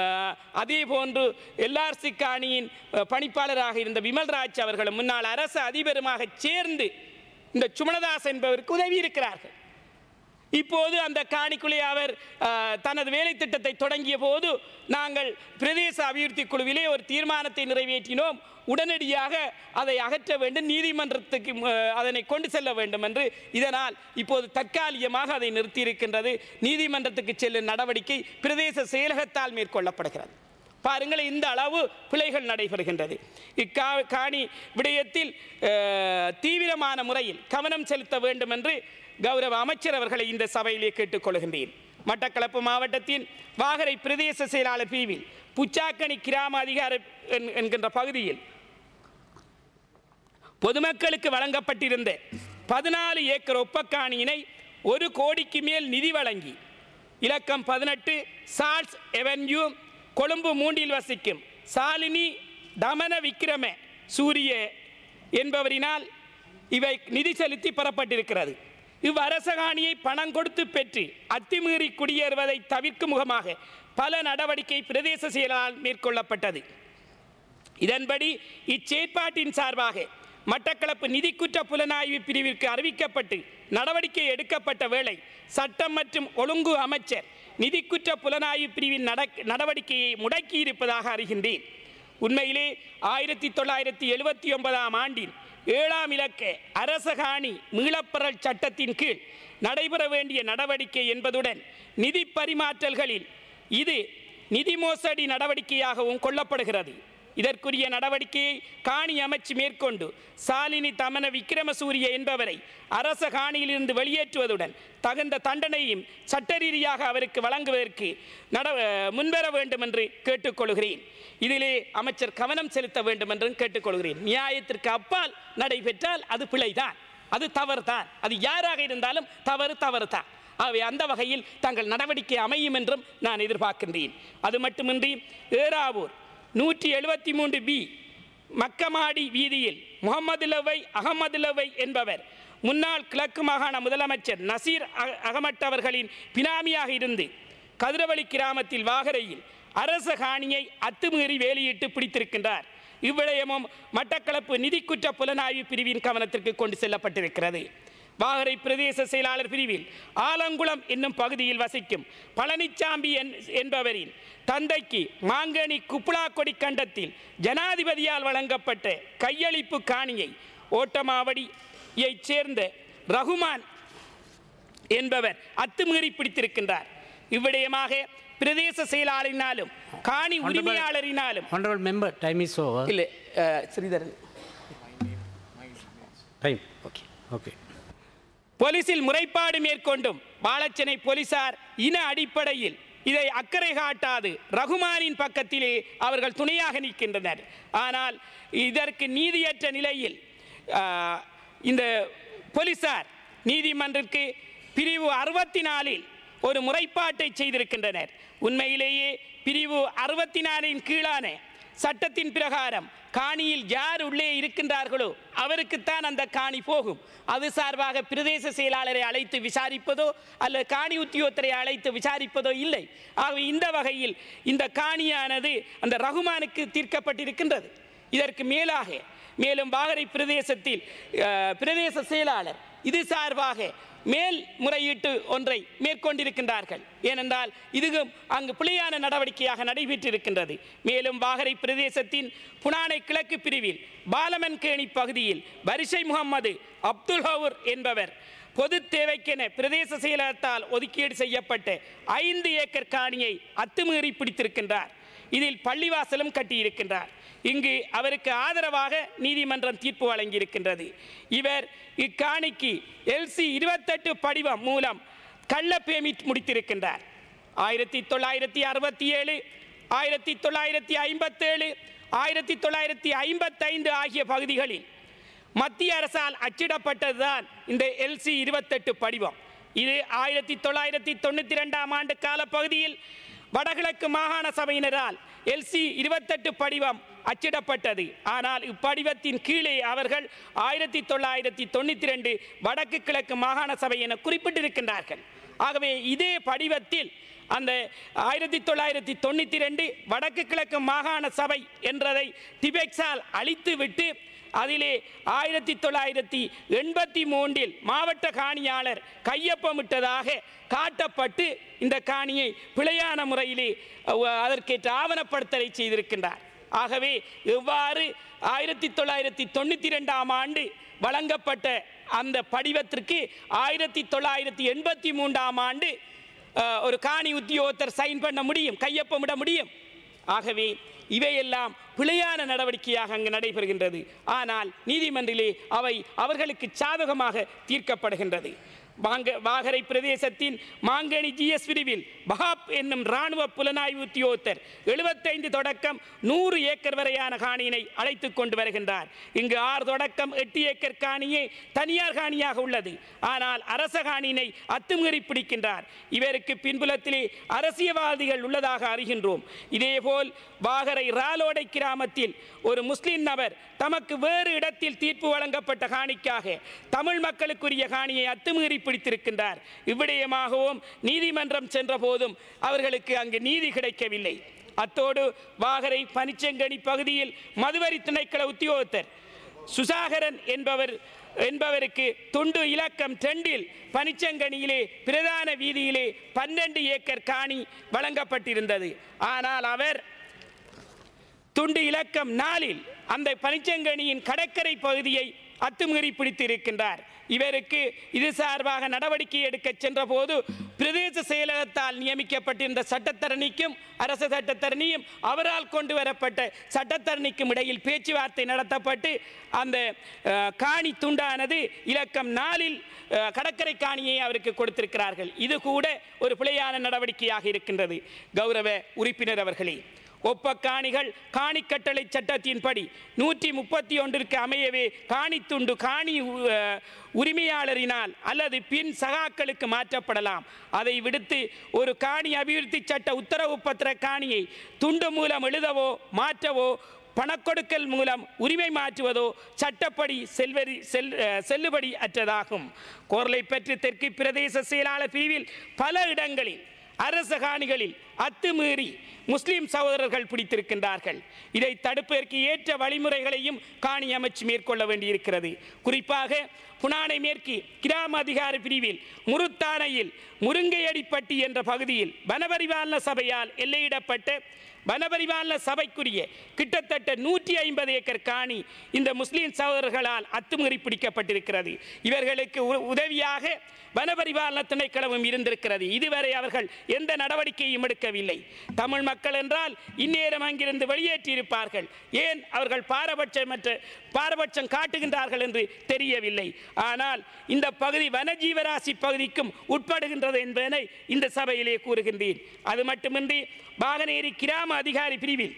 அதே போன்று எல்ஆர்சி காணியின் பணிப்பாளராக இருந்த விமல்ராஜ் அவர்களும் முன்னாள் அரசு அதிபருமாக சேர்ந்து இந்த சுமணதாஸ் என்பவருக்கு உதவி இருக்கிறார்கள். இப்போது அந்த காணிக்குள்ளே அவர் தனது வேலை திட்டத்தை தொடங்கிய போது நாங்கள் பிரதேச அபிவிருத்தி குழுவிலே ஒரு தீர்மானத்தை நிறைவேற்றினோம். உடனடியாக அதை அகற்ற வேண்டும், நீதிமன்றத்துக்கு அதனை கொண்டு செல்ல வேண்டும் என்று. இதனால் இப்போது தற்காலிகமாக அதை நிறுத்தியிருக்கின்றது. நீதிமன்றத்துக்கு செல்லும் நடவடிக்கை பிரதேச செயலகத்தால் மேற்கொள்ளப்படுகிறது. பாருங்கள், இந்த அளவு பிழைகள் நடைபெறுகின்றது. இக்கா காணி விடயத்தில் தீவிரமான முறையில் கவனம் செலுத்த வேண்டும் என்று கௌரவ அமைச்சர் அவர்களை இந்த சபையிலே கேட்டுக்கொள்கின்றேன். மட்டக்களப்பு மாவட்டத்தின் வாகரை பிரதேச செயலாளர் பிரிவில் புச்சாக்கணி கிராம அதிகார என்கின்ற பகுதியில் பொதுமக்களுக்கு வழங்கப்பட்டிருந்த பதினாலு ஏக்கர் ஒப்பக்காணியினை ஒரு கோடிக்கு மேல் நிதி வழங்கி இலக்கம் பதினெட்டு சால்ஸ் எவென்யூ கொழும்பு மூன்றில் வசிக்கும் சாலினி தமன விக்ரம சூரிய என்பவரினால் இவை நிதி செலுத்தி பெறப்பட்டிருக்கிறது. இவ்வரச காணியை பணம் கொடுத்து பெற்று அத்துமீறி குடியேறுவதை தவிர்க்கும் முகமாக பல நடவடிக்கை பிரதேச செயலால் மேற்கொள்ளப்பட்டது. இதன்படி இச்செயற்பாட்டின் சார்பாக மட்டக்களப்பு நிதி குற்ற புலனாய்வு பிரிவிற்கு அறிவிக்கப்பட்டு நடவடிக்கை எடுக்கப்பட்ட வேளை சட்டம் மற்றும் ஒழுங்கு அமைச்சர் நிதி குற்ற புலனாய்வு பிரிவின் நடவடிக்கையை முடக்கியிருப்பதாக அறிகின்றேன். உண்மையிலே ஆயிரத்தி தொள்ளாயிரத்தி எழுபத்தி ஒன்பதாம் ஆண்டின் ஏழாம் இலக்க அரச காணி மீளப்பெறல் சட்டத்தின் கீழ் நடைபெற வேண்டிய நடவடிக்கை என்பதுடன் நிதி பரிமாற்றல்களில் இது நிதி மோசடி நடவடிக்கையாகவும் கொள்ளப்படுகிறது. இதற்குரிய நடவடிக்கையை காணி அமைச்சு மேற்கொண்டு சாலினி தமன விக்ரமசூரிய என்பவரை அரச காணியிலிருந்து வெளியேற்றுவதுடன் தகுந்த தண்டனையும் சட்ட ரீதியாக அவருக்கு வழங்குவதற்கு நட முன்வர வேண்டும் என்று கேட்டுக்கொள்கிறேன். இதிலே அமைச்சர் கவனம் செலுத்த வேண்டும் என்றும் கேட்டுக்கொள்கிறேன். நியாயத்திற்கு அப்பால் நடைபெற்றால் அது பிழைதான், அது தவறு தான். அது யாராக இருந்தாலும் தவறு தவறு தான். ஆகவே அந்த வகையில் தங்கள் நடவடிக்கை அமையும் என்றும் நான் எதிர்பார்க்கின்றேன். அது மட்டுமின்றி ஏறாவூர் நூற்றி எழுபத்தி மூன்று பி மக்கமாடி வீதியில் முகமது லவை அகமது லவை என்பவர் முன்னாள் கிழக்கு மாகாண முதலமைச்சர் நசீர் அகமட் அவர்களின் பினாமியாக இருந்து கதிரவழி கிராமத்தில் வாகரையில் அரச காணியை அத்துமீறி வேலியிட்டு பிடித்திருக்கின்றார். இவ்விடயமும் மட்டக்களப்பு நிதி குற்ற புலனாய்வு பிரிவின் கவனத்திற்கு கொண்டு செல்லப்பட்டிருக்கிறது. வாகரை பிரதேச செயலாளர் பிரிவில் ஆலங்குளம் என்னும் பகுதியில் வசிக்கும் பழனிச்சாமி என்பவரின் தந்தைக்கு மாங்கனி குப்புளாக்கொடி கண்டத்தில் ஜனாதிபதியால் வழங்கப்பட்ட கையளிப்பு காணியை ஓட்டமாவடியைச் சேர்ந்த ரகுமான் என்பவர் அத்துமீறி பிடித்திருக்கின்றார். இவ்விடயமாக பிரதேச செயலாளரினாலும் காணி உரிமையாளரினாலும் இல்லை ஸ்ரீதரன் ஓகே போலீசில் முறைப்பாடு மேற்கொண்டும் வாழச்சனை போலீசார் இன அடிப்படையில் இதை அக்கறை காட்டாது ரகுமானின் பக்கத்திலே அவர்கள் துணையாக நிற்கின்றனர். ஆனால் இதற்கு நீதியற்ற நிலையில் இந்த போலீசார் நீதிமன்றத்திற்கு பிரிவு அறுபத்தி நாலில் ஒரு முறைப்பாட்டை செய்திருக்கின்றனர். உண்மையிலேயே பிரிவு அறுபத்தி நாலின் கீழான சட்டத்தின் பிரகாரம் காணியில் யார் உள்ளே இருக்கின்றார்களோ அவருக்குத்தான் அந்த காணி போகும். அது சார்பாக பிரதேச செயலாளரை அழைத்து விசாரிப்பதோ அல்லது காணி உத்தியோகத்தரை அழைத்து விசாரிப்பதோ இல்லை. ஆகவே இந்த வகையில் இந்த காணியானது அந்த ரகுமானுக்கு தீர்க்கப்பட்டிருக்கின்றது. இதற்கு மேலாக மேலும் வாகரை பிரதேசத்தில் பிரதேச செயலாளர் இது சார்பாக மேல் முறையீட்டு ஒன்றை மேற்கொண்டிருக்கின்றார்கள். ஏனென்றால் இதுவும் அங்கு பிழையான நடவடிக்கையாக நடைபெற்றிருக்கின்றது. மேலும் வாகரை பிரதேசத்தின் புனானை கிழக்கு பிரிவில் பாலமன்கேணி பகுதியில் வரிசை முகமது அப்துல் ஹவுர் என்பவர் பொது தேவைக்கென பிரதேச செயலகத்தால் ஒதுக்கீடு செய்யப்பட்ட ஐந்து ஏக்கர் காணியை அத்துமீறி பிடித்திருக்கின்றார். இதில் பள்ளிவாசலும் கட்டியிருக்கின்றார். இங்கு அவருக்கு ஆதரவாக நீதிமன்றம் தீர்ப்பு வழங்கியிருக்கின்றது. இவர் இக்காணிக்கு எல்சி இருபத்தெட்டு படிவம் மூலம் கள்ள பேமிட் முடித்திருக்கின்றார். ஆயிரத்தி தொள்ளாயிரத்தி அறுபத்தி ஏழு ஆயிரத்தி தொள்ளாயிரத்தி ஐம்பத்தேழு ஆயிரத்தி தொள்ளாயிரத்தி ஐம்பத்தைந்து ஆகிய பகுதிகளில் மத்திய அரசால் அச்சிடப்பட்டதுதான் இந்த எல்சி இருபத்தெட்டு படிவம். இது ஆயிரத்தி தொள்ளாயிரத்தி தொண்ணூற்றி ரெண்டாம் ஆண்டு காலப்பகுதியில் வடகிழக்கு மாகாண சபையினரால் எல்சி இருபத்தெட்டு படிவம் அச்சிடப்பட்டது. ஆனால் இப்படிவத்தின் கீழே அவர்கள் ஆயிரத்தி தொள்ளாயிரத்தி தொண்ணூற்றி ரெண்டு வடக்கு கிழக்கு மாகாண சபை என குறிப்பிட்டிருக்கின்றார்கள். ஆகவே இதே படிவத்தில் அந்த ஆயிரத்தி தொள்ளாயிரத்தி தொண்ணூற்றி ரெண்டு வடக்கு கிழக்கு மாகாண சபை என்றதை டிபெக்ஸால் அழித்துவிட்டு அதிலே ஆயிரத்தி தொள்ளாயிரத்தி எண்பத்தி மூன்றில் மாவட்ட காணியாளர் கையொப்பமிட்டதாக காட்டப்பட்டு இந்த காணியை பிழையான முறையிலே அதற்கேற்ற ஆவணப்படுத்தலை செய்திருக்கின்றார். ஆகவே எவ்வாறு ஆயிரத்தி தொள்ளாயிரத்தி தொண்ணூற்றி ரெண்டாம் ஆண்டு வழங்கப்பட்ட அந்த படிவத்திற்கு ஆயிரத்தி தொள்ளாயிரத்தி எண்பத்தி மூன்றாம் ஆண்டு ஒரு காணி உத்தியோகத்தர் சைன் பண்ண முடியும், கையொப்பமிட முடியும்? ஆகவே இவையெல்லாம் பிழையான நடவடிக்கையாக அங்கு நடைபெறுகின்றது. ஆனால் நீதிமன்றிலே அவை அவர்களுக்கு சாதகமாக தீர்க்கப்படுகின்றது. வாங்க வாகரை பிரதேசத்தின் மாங்கனி ஜிஎஸ் பிரிவில் பஹாப் என்னும் இராணுவ புலனாய்வு உத்தியோகத்தர் எழுபத்தைந்து தொடக்கம் நூறு ஏக்கர் வரையான காணியினை அழைத்து கொண்டு வருகின்றார். இங்கு ஆறு தொடக்கம் எட்டு ஏக்கர் காணியே தனியார் காணியாக உள்ளது. ஆனால் அரச காணியினை அத்துமீறி பிடிக்கின்றார். இவருக்கு பின்புலத்திலே அரசியல்வாதிகள் உள்ளதாக அறிகின்றோம். இதேபோல் வாகரை ராலோடை கிராமத்தில் ஒரு முஸ்லிம் நபர் தமக்கு வேறு இடத்தில் தீர்ப்பு வழங்கப்பட்ட காணிக்காக தமிழ் மக்களுக்குரிய காணியை அத்துமீறி பிடித்திருக்கின்றார். இவ்விடயமாகவும் நீதிமன்றம் சென்ற போதும் அவர்களுக்கு அங்கு நீதி கிடைக்கவில்லை. அத்தோடு வாகரை பனிச்சங்கனி பகுதியில் மதுவரி திணைக்கள உத்தியோகத்தர் சுசாகரன் என்பவர் என்பவருக்கு துண்டு இலக்கம் ரெண்டில் பனிச்சங்கனியிலே பிரதான வீதியிலே பன்னெண்டு ஏக்கர் காணி வழங்கப்பட்டிருந்தது. ஆனால் அவர் துண்டு இலக்கம் நாலில் அந்த பனிச்சங்கனியின் கடற்கரை பகுதியை அத்துமீறி பிடித்திருக்கின்றார். இவருக்கு இது சார்பாக நடவடிக்கை எடுக்க சென்ற போது பிரதேச செயலகத்தால் நியமிக்கப்பட்டிருந்த சட்டத்தரணிக்கும் அரசு சட்டத்தரணியும் அவரால் கொண்டு வரப்பட்ட சட்டத்தரணிக்கும் இடையில் பேச்சுவார்த்தை நடத்தப்பட்டு அந்த காணி துண்டானது இலக்கம் நாலில் கடற்கரை காணியை அவருக்கு கொடுத்திருக்கிறார்கள். இது கூட ஒரு பிழையான நடவடிக்கையாக இருக்கின்றது. கௌரவ உறுப்பினர் அவர்களே, ஒப்ப காணிகள் காணி கட்டளை சட்டத்தின்படி நூற்றி முப்பத்தி ஒன்றிற்கு அமையவே காணித்துண்டு காணி உரிமையாளரினால் அல்லது பின் சகாக்களுக்கு மாற்றப்படலாம். அதை விடுத்து ஒரு காணி அபிவிருத்தி சட்ட உத்தரவு பத்திர காணியை துண்டு மூலம் எழுதவோ மாற்றவோ பணக்கொடுக்கல் மூலம் உரிமை மாற்றுவதோ சட்டப்படி செல்வரி செல் செல்லுபடி அற்றதாகும். கோர்லைப்பற்று தெற்கு பிரதேச செயலாளர் பிரிவில் பல இடங்களில் அரச காணிகளில் அத்துமீறி முஸ்லிம் சகோதரர்கள் பிடித்திருக்கின்றார்கள். இதை தடுப்பதற்கு ஏற்ற வழிமுறைகளையும் காணி அமைச்சு மேற்கொள்ள வேண்டியிருக்கிறது. குறிப்பாக புனானை மேற்கு கிராம அதிகார பிரிவில் முருத்தானையில் முருங்கையடிப்பட்டி என்ற பகுதியில் வனபரிபாலன சபையால் எல்லையிடப்பட்ட வனபரிபாலன சபைக்குரிய கிட்டத்தட்ட நூற்றி ஐம்பது ஏக்கர் காணி இந்த முஸ்லிம் சகோதரர்களால் அத்துமீறி பிடிக்கப்பட்டிருக்கிறது. இவர்களுக்கு உதவியாக வனபரிபாலன திணைக்களமும் இருந்திருக்கிறது. இதுவரை அவர்கள் எந்த நடவடிக்கையும் எடுக்கவில்லை. தமிழ் மக்கள் என்றால் இந்நேரம் அங்கிருந்து வெளியேற்றியிருப்பார்கள். ஏன் அவர்கள் பாரபட்சமற்ற பாரபட்சம் காட்டுகின்றார்கள் என்று தெரியவில்லை. ஆனால் இந்த பகுதி வனஜீவராசி பகுதிக்கும் உட்படுகின்றது என்பதனை இந்த சபையிலே கூறுகின்றேன். அது மட்டுமின்றி பாகனேரி கிராம அதிகாரி பிரிவில்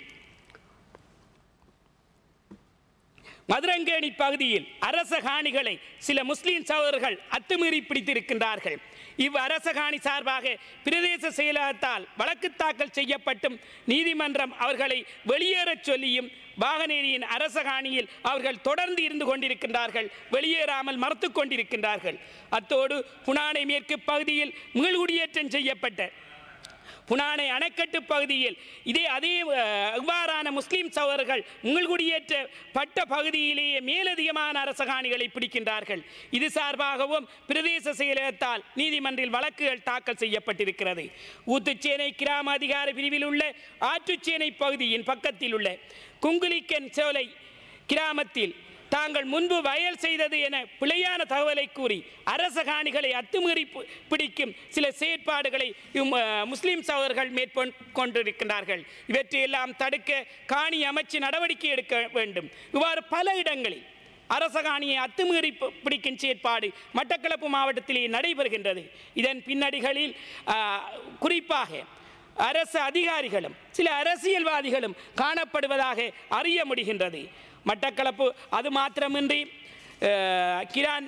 மதுரங்கேணி பகுதியில் அரச காணிகளை சில முஸ்லிம் சகோதரர்கள் அத்துமீறி பிடித்திருக்கின்றார்கள். இவ் அரச காணி சார்பாக பிரதேச செயலகத்தால் வழக்கு தாக்கல் செய்யப்பட்டும் நீதிமன்றம் அவர்களை வெளியேறச் சொல்லியும் பாகனேரியின் அரச காணியில் அவர்கள் தொடர்ந்து இருந்து கொண்டிருக்கின்றார்கள், வெளியேறாமல் மறுத்து கொண்டிருக்கின்றார்கள். அத்தோடு புனானை மேற்கு பகுதியில் மீள்குடியேற்றம் செய்யப்பட்ட புனானை அணைக்கட்டு பகுதியில் இதே அதே இவ்வாறான முஸ்லிம் சகோதரர்கள் மீள்குடியேற்றப்பட்ட பகுதியிலேயே மேலதிகமான அரச காணிகளை பிடிக்கின்றார்கள். இது சார்பாகவும் பிரதேச செயலகத்தால் நீதிமன்றில் வழக்குகள் தாக்கல் செய்யப்பட்டிருக்கிறது. ஊத்துச்சேனை கிராம அதிகார பிரிவில் உள்ள ஆற்றுச்சேனை பகுதியின் பக்கத்தில் உள்ள குங்குலிக்கன் சோலை கிராமத்தில் தாங்கள் முன்பு வயல் செய்தது என பிழையான தகவலை கூறி அரச காணிகளை அத்துமீறி பிடிக்கும் சில செயற்பாடுகளை முஸ்லிம் சகோதரர்கள் மேற்கொண்டிருக்கின்றார்கள். இவற்றையெல்லாம் தடுக்க காணி அமைச்சு நடவடிக்கை எடுக்க வேண்டும். இவ்வாறு பல இடங்களில் அரச காணியை அத்துமீறி பிடிக்கும் செயற்பாடு மட்டக்களப்பு மாவட்டத்திலே நடைபெறுகின்றது. இதன் பின்னணிகளில் குறிப்பாக அரசு அதிகாரிகளும் சில அரசியல்வாதிகளும் காணப்படுவதாக அறிய முடிகின்றது. மட்டக்களப்பு அது மாத்திரமின்றி கிரான்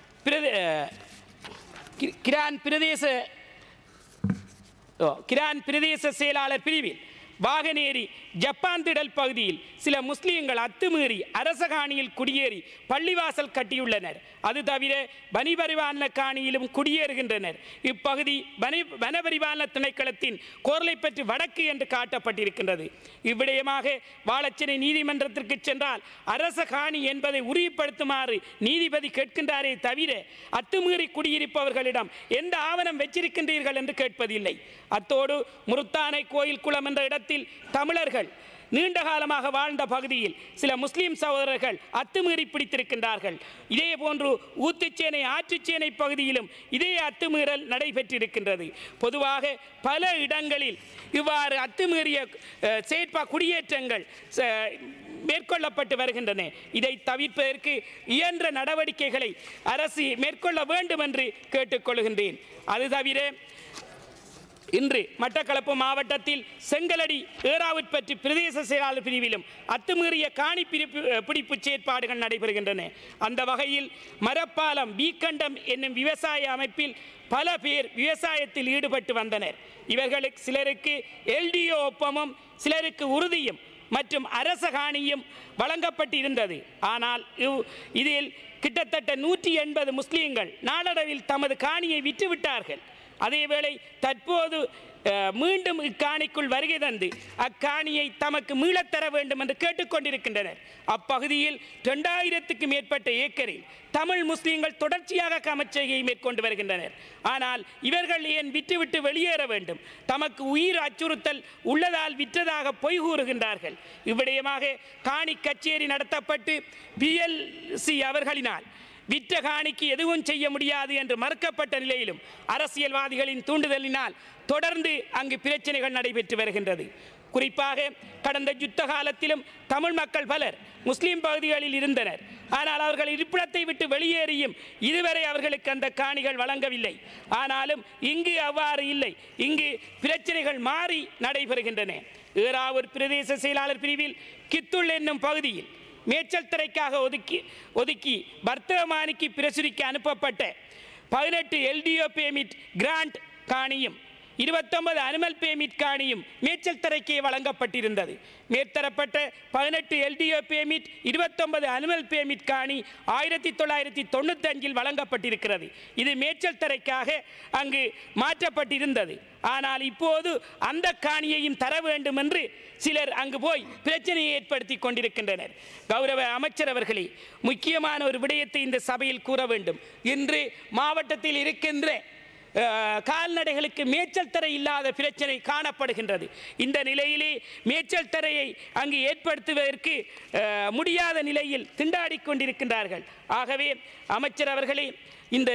கிரான் பிரதேச கிரான் பிரதேச செயலாளர் பிரிவில் பாகனேரி ஜப்பான் திடல் பகுதியில் சில முஸ்லீம்கள் அத்துமீறி அரச காணியில் குடியேறி பள்ளிவாசல் கட்டியுள்ளனர். அது தவிர வனபரிபாலன காணியிலும் குடியேறுகின்றனர். இப்பகுதி வன வனபரிபாலன திணைக்களத்தின் கோர்லைப்பற்று வடக்கு என்று காட்டப்பட்டிருக்கின்றது. இவ்விடயமாக வாழச்சேனை நீதிமன்றத்திற்கு சென்றால் அரச காணி என்பதை உறுதிப்படுத்துமாறு நீதிபதி கேட்கின்றாரே தவிர அத்துமீறி குடியிருப்பவர்களிடம் எந்த ஆவணம் வச்சிருக்கின்றீர்கள் என்று கேட்பதில்லை. அத்தோடு முருத்தானை கோயில் குளம் என்ற இடத்தில் தமிழர்கள் நீண்ட காலமாக வாழ்ந்த பகுதியில் சில முஸ்லிம் சகோதரர்கள் அத்துமீறி பிடித்திருக்கின்றார்கள். இதே போன்று ஊத்துச்சேனை ஆற்றுச்சேனை பகுதியிலும் இதே அத்துமீறல் நடைபெற்றிருக்கின்றது. பொதுவாக பல இடங்களில் இவ்வாறு அத்துமீறிய செயற்பா குடியேற்றங்கள் மேற்கொள்ளப்பட்டு வருகின்றன. இதை தவிர்ப்பதற்கு இயன்ற நடவடிக்கைகளை அரசு மேற்கொள்ள வேண்டும் என்று கேட்டுக்கொள்கின்றேன். அது தவிர இன்று மட்டக்களப்பு மாவட்டத்தில் செங்கலடி ஏறாவுட்பற்று பிரதேச செயலாளர் பிரிவிலும் அத்துமீறிய காணி பிரிப்பு பிடிப்பு செயற்பாடுகள் நடைபெறுகின்றன. அந்த வகையில் மரப்பாலம் வீக்கண்டம் என்னும் விவசாய அமைப்பில் பல பேர் விவசாயத்தில் ஈடுபட்டு வந்தனர். இவர்களுக்கு சிலருக்கு எல்டிஓ ஒப்பமும் சிலருக்கு உறுதியும் மற்றும் அரச காணியும் வழங்கப்பட்டிருந்தது. ஆனால் இதில் கிட்டத்தட்ட நூற்றி எண்பது முஸ்லீம்கள் நாளடைவில் தமது காணியை விற்றுவிட்டார்கள். அதேவேளை தற்போது மீண்டும் இக்காணிக்குள் வருகை தந்து அக்காணியை தமக்கு மீளத்தர வேண்டும் என்று கேட்டுக்கொண்டிருக்கின்றனர். அப்பகுதியில் இரண்டாயிரத்துக்கு மேற்பட்ட ஏக்கரில் தமிழ் முஸ்லீம்கள் தொடர்ச்சியாக காமச்செய்கையை மேற்கொண்டு வருகின்றனர். ஆனால் இவர்கள் ஏன் விட்டுவிட்டு வெளியேற வேண்டும்? தமக்கு உயிர் அச்சுறுத்தல் உள்ளதால் விற்றதாக பொய் கூறுகின்றார்கள். இவ்விடயமாக காணி கச்சேரி நடத்தப்பட்டு பிஎல்சி அவர்களினால் விற்ற காணிக்கு எதுவும் செய்ய முடியாது என்று மறுக்கப்பட்ட நிலையிலும் அரசியல்வாதிகளின் தூண்டுதலினால் தொடர்ந்து அங்கு பிரச்சனைகள் நடைபெற்று வருகின்றது. குறிப்பாக கடந்த யுத்த காலத்திலும் தமிழ் மக்கள் பலர் முஸ்லிம் பகுதிகளில் இருந்தனர். ஆனால் அவர்கள் இருப்பிடத்தை விட்டு வெளியேறியும் இதுவரை அவர்களுக்கு அந்த காணிகள் வழங்கவில்லை. ஆனாலும் இங்கு அவ்வாறு இல்லை. இங்கு பிரச்சனைகள் மாறி நடைபெறுகின்றன. ஏறாவூர் பிரதேச செயலாளர் பிரிவில் கித்துள் என்னும் பகுதியில் மேய்ச்சல் திரைக்காக ஒதுக்கி ஒதுக்கி வர்த்தமானிக்கு பிரசுரிக்க அனுப்பப்பட்ட பதினெட்டு எல்டிஓ பேமிட் கிராண்ட் காணியும் இருபத்தொன்பது அனிமல் பேமிட் காணியும் மேய்ச்சல் திரைக்கே வழங்கப்பட்டிருந்தது. மேற்தரப்பட்ட பதினெட்டு எல்டிஓ பேமிட் இருபத்தொன்பது அனிமல் பேமிட் காணி ஆயிரத்தி தொள்ளாயிரத்தி தொண்ணூற்றி அஞ்சில் வழங்கப்பட்டிருக்கிறது. இது மேய்ச்சல் திரைக்காக அங்கு மாற்றப்பட்டிருந்தது. ஆனால் இப்போது அந்த காணியையும் தர வேண்டும் என்று சிலர் அங்கு போய் பிரச்சனையை ஏற்படுத்தி கொண்டிருக்கின்றனர். கௌரவ அமைச்சர் அவர்களே, முக்கியமான ஒரு விடயத்தை இந்த சபையில் கூற வேண்டும். இன்று மாவட்டத்தில் இருக்கின்ற கால்நடைகளுக்கு மேய்ச்சல் தரை இல்லாத பிரச்சனை காணப்படுகின்றது. இந்த நிலையிலே மேய்ச்சல் தரையை அங்கு ஏற்படுத்துவதற்கு முடியாத நிலையில் திண்டாடி கொண்டிருக்கின்றார்கள். ஆகவே அமைச்சர் அவர்களே, இந்த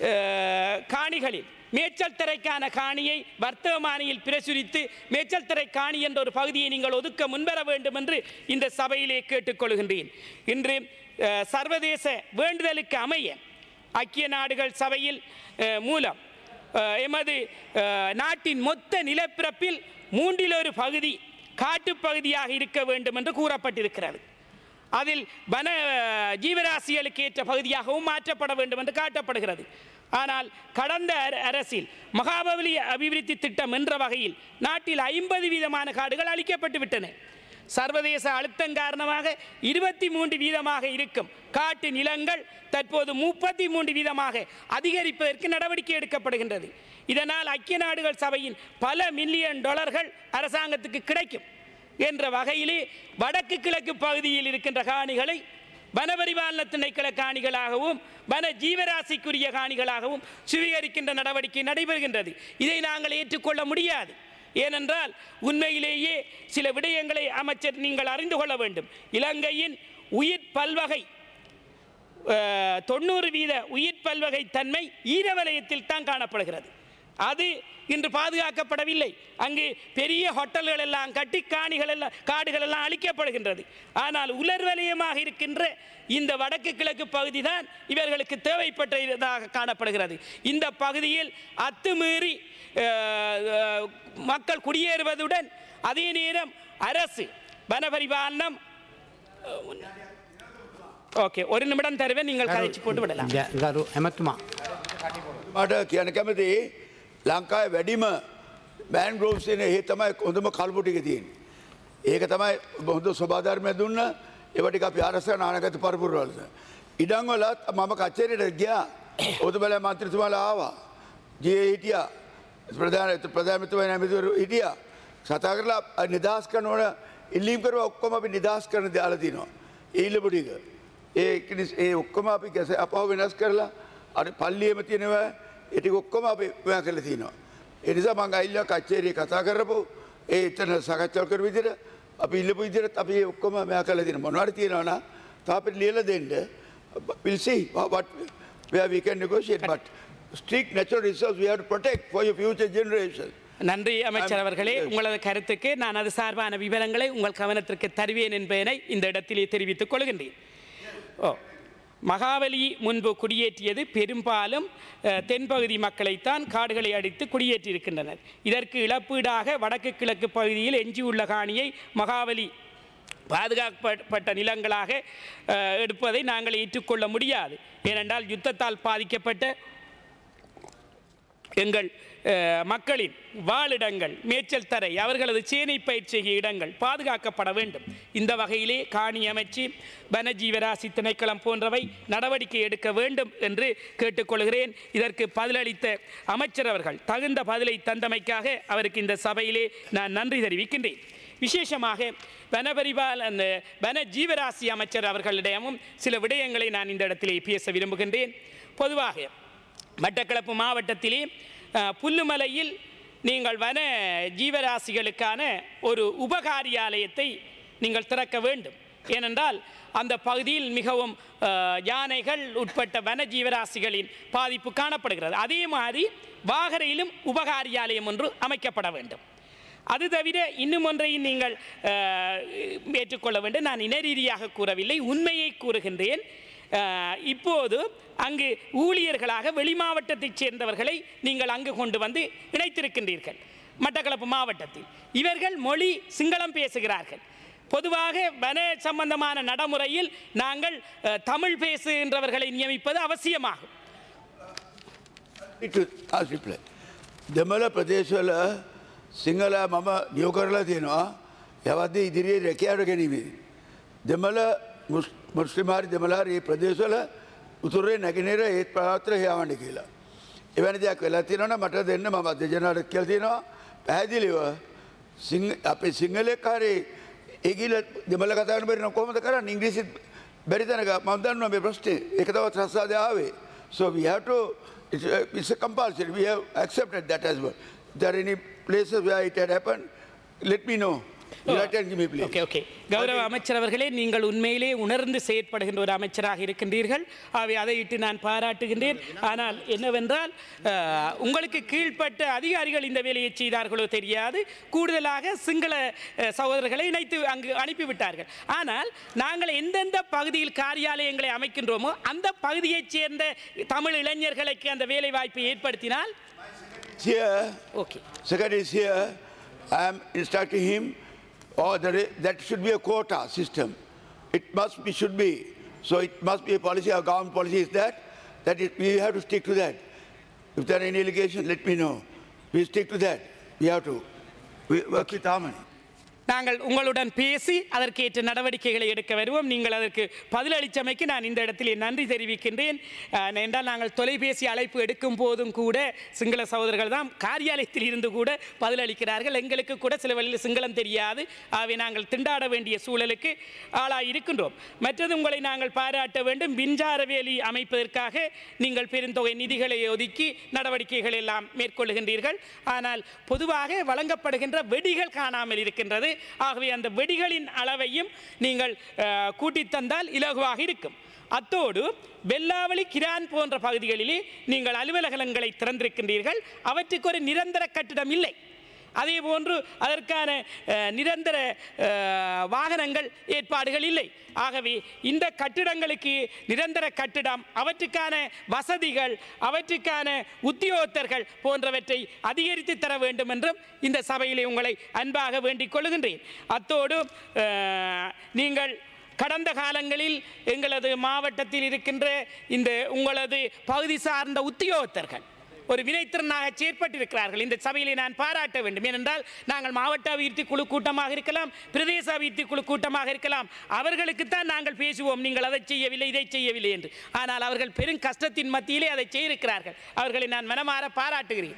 காணிகளில் மேய்ச்சல் தரைக்கான காணியை வர்த்தமானியில் பிரசுரித்து மேய்ச்சல் தரை காணி என்ற ஒரு பகுதியை நீங்கள் ஒதுக்க முன்வர வேண்டும் என்று இந்த சபையிலே கேட்டுக்கொள்கின்றேன். இன்று சர்வதேச வேண்டுதலுக்கு அமைய ஐக்கிய நாடுகள் சபையில் மூலம் எமது நாட்டின் மொத்த நிலப்பரப்பில் மூன்றில் ஒரு பகுதி காட்டுப்பகுதியாக இருக்க வேண்டும் என்று கூறப்பட்டிருக்கிறது. அதில் வன ஜீவராசிகளுக்கு ஏற்ற பகுதியாகவும் மாற்றப்பட வேண்டும் என்று காட்டப்படுகிறது. ஆனால் கடந்த அரசில் மகாபலி அபிவிருத்தி திட்டம் என்ற வகையில் நாட்டில் ஐம்பது வீதமான காடுகள் அழிக்கப்பட்டு விட்டன. சர்வதேச அழுத்தம் காரணமாக இருபத்தி மூன்று வீதமாக இருக்கும் காட்டு நிலங்கள் தற்போது முப்பத்தி மூன்று வீதமாக அதிகரிப்பதற்கு நடவடிக்கை எடுக்கப்படுகின்றது. இதனால் ஐக்கிய நாடுகள் சபையின் பல மில்லியன் டாலர்கள் அரசாங்கத்துக்கு கிடைக்கும் என்ற வகையிலே வடக்கு கிழக்கு பகுதியில் இருக்கின்ற காணிகளை வனபரிபாலன திணைக்கள காணிகளாகவும் வன ஜீவராசிக்குரிய காணிகளாகவும் சுவீகரிக்கின்ற நடவடிக்கை நடைபெறுகின்றது. இதை நாங்கள் ஏற்றுக்கொள்ள முடியாது. ஏனென்றால் உண்மையிலேயே சில விடயங்களை அமைச்சர் நீங்கள் அறிந்து கொள்ள வேண்டும். இலங்கையின் உயிர் பல்வகை தொண்ணூறு வீத உயிர் பல்வகை தன்மை ஈரவலயத்தில் தான் காணப்படுகிறது. அது இன்று பாதுகாக்கப்படவில்லை. அங்கு பெரிய ஹோட்டல்கள் எல்லாம் கட்டி காணிகள் எல்லாம் காடுகள் எல்லாம் அழிக்கப்படுகின்றது. ஆனால் உலர் வலயமாக இருக்கின்ற இந்த வடக்கு கிழக்கு பகுதி தான் இவர்களுக்கு தேவைப்பட்டதாக காணப்படுகிறது. இந்த பகுதியில் அத்துமீறி மக்கள் குடியேறுவதுடன் அதே நேரம் அரசு வனபரிபாலனம் ஓகே ஒரு நிமிடம் தருவேன், நீங்கள் கதைச்சு போட்டு விடலாம். ලංකාවේ වැඩිම මෑන්ග්‍රෝව්ස් තියෙන ඒ තමයි හොඳම කල්පු ටික තියෙන්නේ. ඒක තමයි හොඳ ස්වභාවධර්මය දුන්න ඒවා ටික අපි ආරක්ෂා නානගත පරපුර වලට. ඉඩම් වලත් මම කච්චේරියට ගියා. ඔතබල මන්ත්‍රීතුමාලා ආවා. ජී හිටියා. ප්‍රධාන ප්‍රධානමන්ත්‍රීතුමා නැමෙතිවරු හිටියා. කතා කරලා නිදහස් කරන ඕන ඉල්ලීම් කරුවා ඔක්කොම අපි නිදහස් කරන දාලා තිනවා. ඒ ඉල්ලපු ටික. ඒ ඒ ඔක්කොම අපි අපව වෙනස් කරලා අර පල්ලියේම තියෙනවා ඒටි ඔක්කොම අපි මෙයා කරලා තිනවා. ඒ නිසා මම අයිල්ලා කච්චේරියේ කතා කරපො ඒ එතන සාකච්ඡා කර විදිහට අපි ඉල්ලපු විදිහට අපි ඔක්කොම මෙයා කරලා තිනවා. මොනවාරි තියෙනවා නම් තා අපිට ලියලා දෙන්න. we'll see what where we can negotiate, but strict natural resources we have to protect for your future generations. நன்றி அமைச்சர் அவர்களே, உங்களது கருத்துக்கு நான் அது சார்பான விவரங்களை உங்கள் கவனத்திற்கு தருவேன் என்பதனை இந்த இடத்திலே தெரிவித்துக் கொள்கின்றேன். ஓ மகாபலி முன்பு குடியேற்றியது பெரும்பாலும் தென்பகுதி மக்களைத்தான் காடுகளை அடித்து குடியேற்றியிருக்கின்றனர். இதற்கு இழப்பீடாக வடக்கு கிழக்கு பகுதியில் எஞ்சியுள்ள காணியை மகாபலி பாதுகாக்கப்பட்ட நிலங்களாக எடுப்பதை நாங்கள் ஏற்றுக்கொள்ள முடியாது. ஏனென்றால் யுத்தத்தால் பாதிக்கப்பட்ட எங்கள் மக்களின் வாழிடங்கள், மேய்ச்சல் தரை, அவர்களது சேனை பயிற்சி இடங்கள் பாதுகாக்கப்பட வேண்டும். இந்த வகையிலே காணி அமைச்சு, வனஜீவராசி திணைக்களம் போன்றவை நடவடிக்கை எடுக்க வேண்டும் என்று கேட்டுக்கொள்கிறேன். இதற்கு பதிலளித்த அமைச்சர் அவர்கள் தகுந்த பதிலை தந்தமைக்காக அவருக்கு இந்த சபையிலே நான் நன்றி தெரிவிக்கின்றேன். விசேஷமாக வனபரிபால் அந்த வன ஜீவராசி அமைச்சர் அவர்களிடமும் சில விடயங்களை நான் இந்த இடத்திலே பேச விரும்புகின்றேன். பொதுவாக மட்டக்களப்பு மாவட்டத்திலே புல்லுமலையில் நீங்கள் வன ஜீவராசிகளுக்கான ஒரு உபகாரியாலயத்தை நீங்கள் திறக்க வேண்டும். ஏனென்றால் அந்த பகுதியில் மிகவும் யானைகள் உட்பட்ட வன ஜீவராசிகளின் பாதிப்பு காணப்படுகிறது. அதே மாதிரி வாகரையிலும் உபகாரியாலயம் ஒன்று அமைக்கப்பட வேண்டும். அது தவிர இன்னும் ஒன்றையும் நீங்கள் ஏற்றுக்கொள்ள வேண்டும். நான் இனரீதியாக கூறவில்லை, உண்மையை கூறுகின்றேன். இப்போது அங்கு ஊழியர்களாக வெளி மாவட்டத்தைச் சேர்ந்தவர்களை நீங்கள் அங்கு கொண்டு வந்து இணைத்திருக்கின்றீர்கள். மட்டக்களப்பு மாவட்டத்தில் இவர்கள் மொழி சிங்களம் பேசுகிறார்கள். பொதுவாக வன சம்பந்தமான நடைமுறையில் நாங்கள் தமிழ் பேசுகின்றவர்களை நியமிப்பது அவசியமாகும். දෙමළ ප්‍රදේශවල සිංහල මම නියෝ කරලා තියෙනවා යවද්දී ඉදිරියේ රැකියාවට ගැනීමේ දෙමළ මුස්ලිමාරි දෙමළාරි මේ ප්‍රදේශවල උතුරේ නැගෙනහිර ඒත් ප්‍රාත්‍ර හේවන්න කියලා. එවැනි දෙයක් වෙලා තියෙනවා මට දෙන්න මම දෙජනට කියලා තියෙනවා පැහැදිලිව සිංහ අපේ සිංහලෙක් හරි ඒ ගිල දෙමළ කතා කරන බැරි නම් කොහොමද කරන්නේ ඉංග්‍රීසි බැරි තැනක මම දන්නවා මේ ප්‍රශ්නේ ඒක තවත් රස්සාවේ ආවේ. So we have to it's a, it's a compulsory we have accepted that as well. There are any places where it had happened, let me know. Okay okay கௌரவ அமைச்சர் அவர்களே, நீங்கள் உண்மையிலே உணர்ந்து செயற்படுகின்ற ஒரு அமைச்சராக இருக்கின்றீர்கள். அவை அதை இட்டு நான் பாராட்டுகின்றேன். ஆனால் என்னவென்றால் உங்களுக்கு கீழ்ப்பட்ட அதிகாரிகள் இந்த வேலையை செய்தார்களோ தெரியாது, கூடுதலாக சிங்கள சகோதரர்களை இணைத்து அங்கு அனுப்பிவிட்டார்கள். ஆனால் நாங்கள் எந்தெந்த பகுதியில் காரியாலயங்களை அமைக்கின்றோமோ அந்த பகுதியைச் சேர்ந்த தமிழ் இளைஞர்களுக்கு அந்த வேலை வாய்ப்பை ஏற்படுத்தினால் okay. Secretary is here. I am instructing him. Or there is, that should be a quota system. It must be, should be. So it must be a policy. Our government policy is that that it, we have to stick to that. If there are any allegations, let me know. We stick to that. We have to. We work with harmony. நாங்கள் உங்களுடன் பேசி அதற்கேற்ற நடவடிக்கைகளை எடுக்க வருவோம். நீங்கள் அதற்கு பதிலளித்தமைக்கு நான் இந்த இடத்திலே நன்றி தெரிவிக்கின்றேன். என்றால் நாங்கள் தொலைபேசி அழைப்பு எடுக்கும் போதும் கூட சிங்கள சகோதரர்கள் தான் காரியாலயத்தில் இருந்து கூட பதிலளிக்கிறார்கள். எங்களுக்கு கூட சில வழியில் சிங்களம் தெரியாது. ஆகவே நாங்கள் திண்டாட வேண்டிய சூழலுக்கு ஆளாக இருக்கின்றோம். மற்றது உங்களை நாங்கள் பாராட்ட வேண்டும். மின்சார வேலி அமைப்பதற்காக நீங்கள் பெருந்தொகை நிதிகளை ஒதுக்கி நடவடிக்கைகள் எல்லாம் மேற்கொள்கின்றீர்கள். ஆனால் பொதுவாக வழங்கப்படுகின்ற வெடிகள் காணாமல் இருக்கின்றது. ஆகவே அந்த வெடிகளின் அளவையும் நீங்கள் கூட்டி தந்தால் இலகுவாக இருக்கும். அத்தோடு வெள்ளாவளி கிரான் போன்ற பகுதிகளிலே நீங்கள் அலுவலகங்களை திறந்திருக்கின்றீர்கள். அவற்றுக்கு ஒரு நிரந்தர கட்டிடம் இல்லை. அதே போன்று அதற்கான நிரந்தர வாகனங்கள் ஏற்பாடுகள் இல்லை. ஆகவே இந்த கட்டிடங்களுக்கு நிரந்தர கட்டிடம், அவற்றுக்கான வசதிகள், அவற்றுக்கான உத்தியோகத்தர்கள் போன்றவற்றை அதிகரித்து தர வேண்டும் என்றும் இந்த சபையிலே உங்களை அன்பாக வேண்டிக் கொள்கின்றேன். அத்தோடு நீங்கள் கடந்த காலங்களில் எங்களது மாவட்டத்தில் இருக்கின்ற இந்த உங்களது பகுதி சார்ந்த உத்தியோகத்தர்கள் ஒரு வினைத்திறனாக செயற்பட்டிருக்கிறார்கள். இந்த சபையிலே நான் பாராட்ட வேண்டும். ஏனென்றால் நாங்கள் மாவட்ட அபிவிருத்தி குழு கூட்டமாக இருக்கலாம், பிரதேச அபிவிருத்தி குழு கூட்டமாக இருக்கலாம், அவர்களுக்குத்தான் நாங்கள் பேசுவோம் நீங்கள் அதை செய்யவில்லை இதை செய்யவில்லை என்று. ஆனால் அவர்கள் பெரும் கஷ்டத்தின் மத்தியிலே அதை செய்திருக்கிறார்கள். அவர்களை நான் மனமாற பாராட்டுகிறேன்.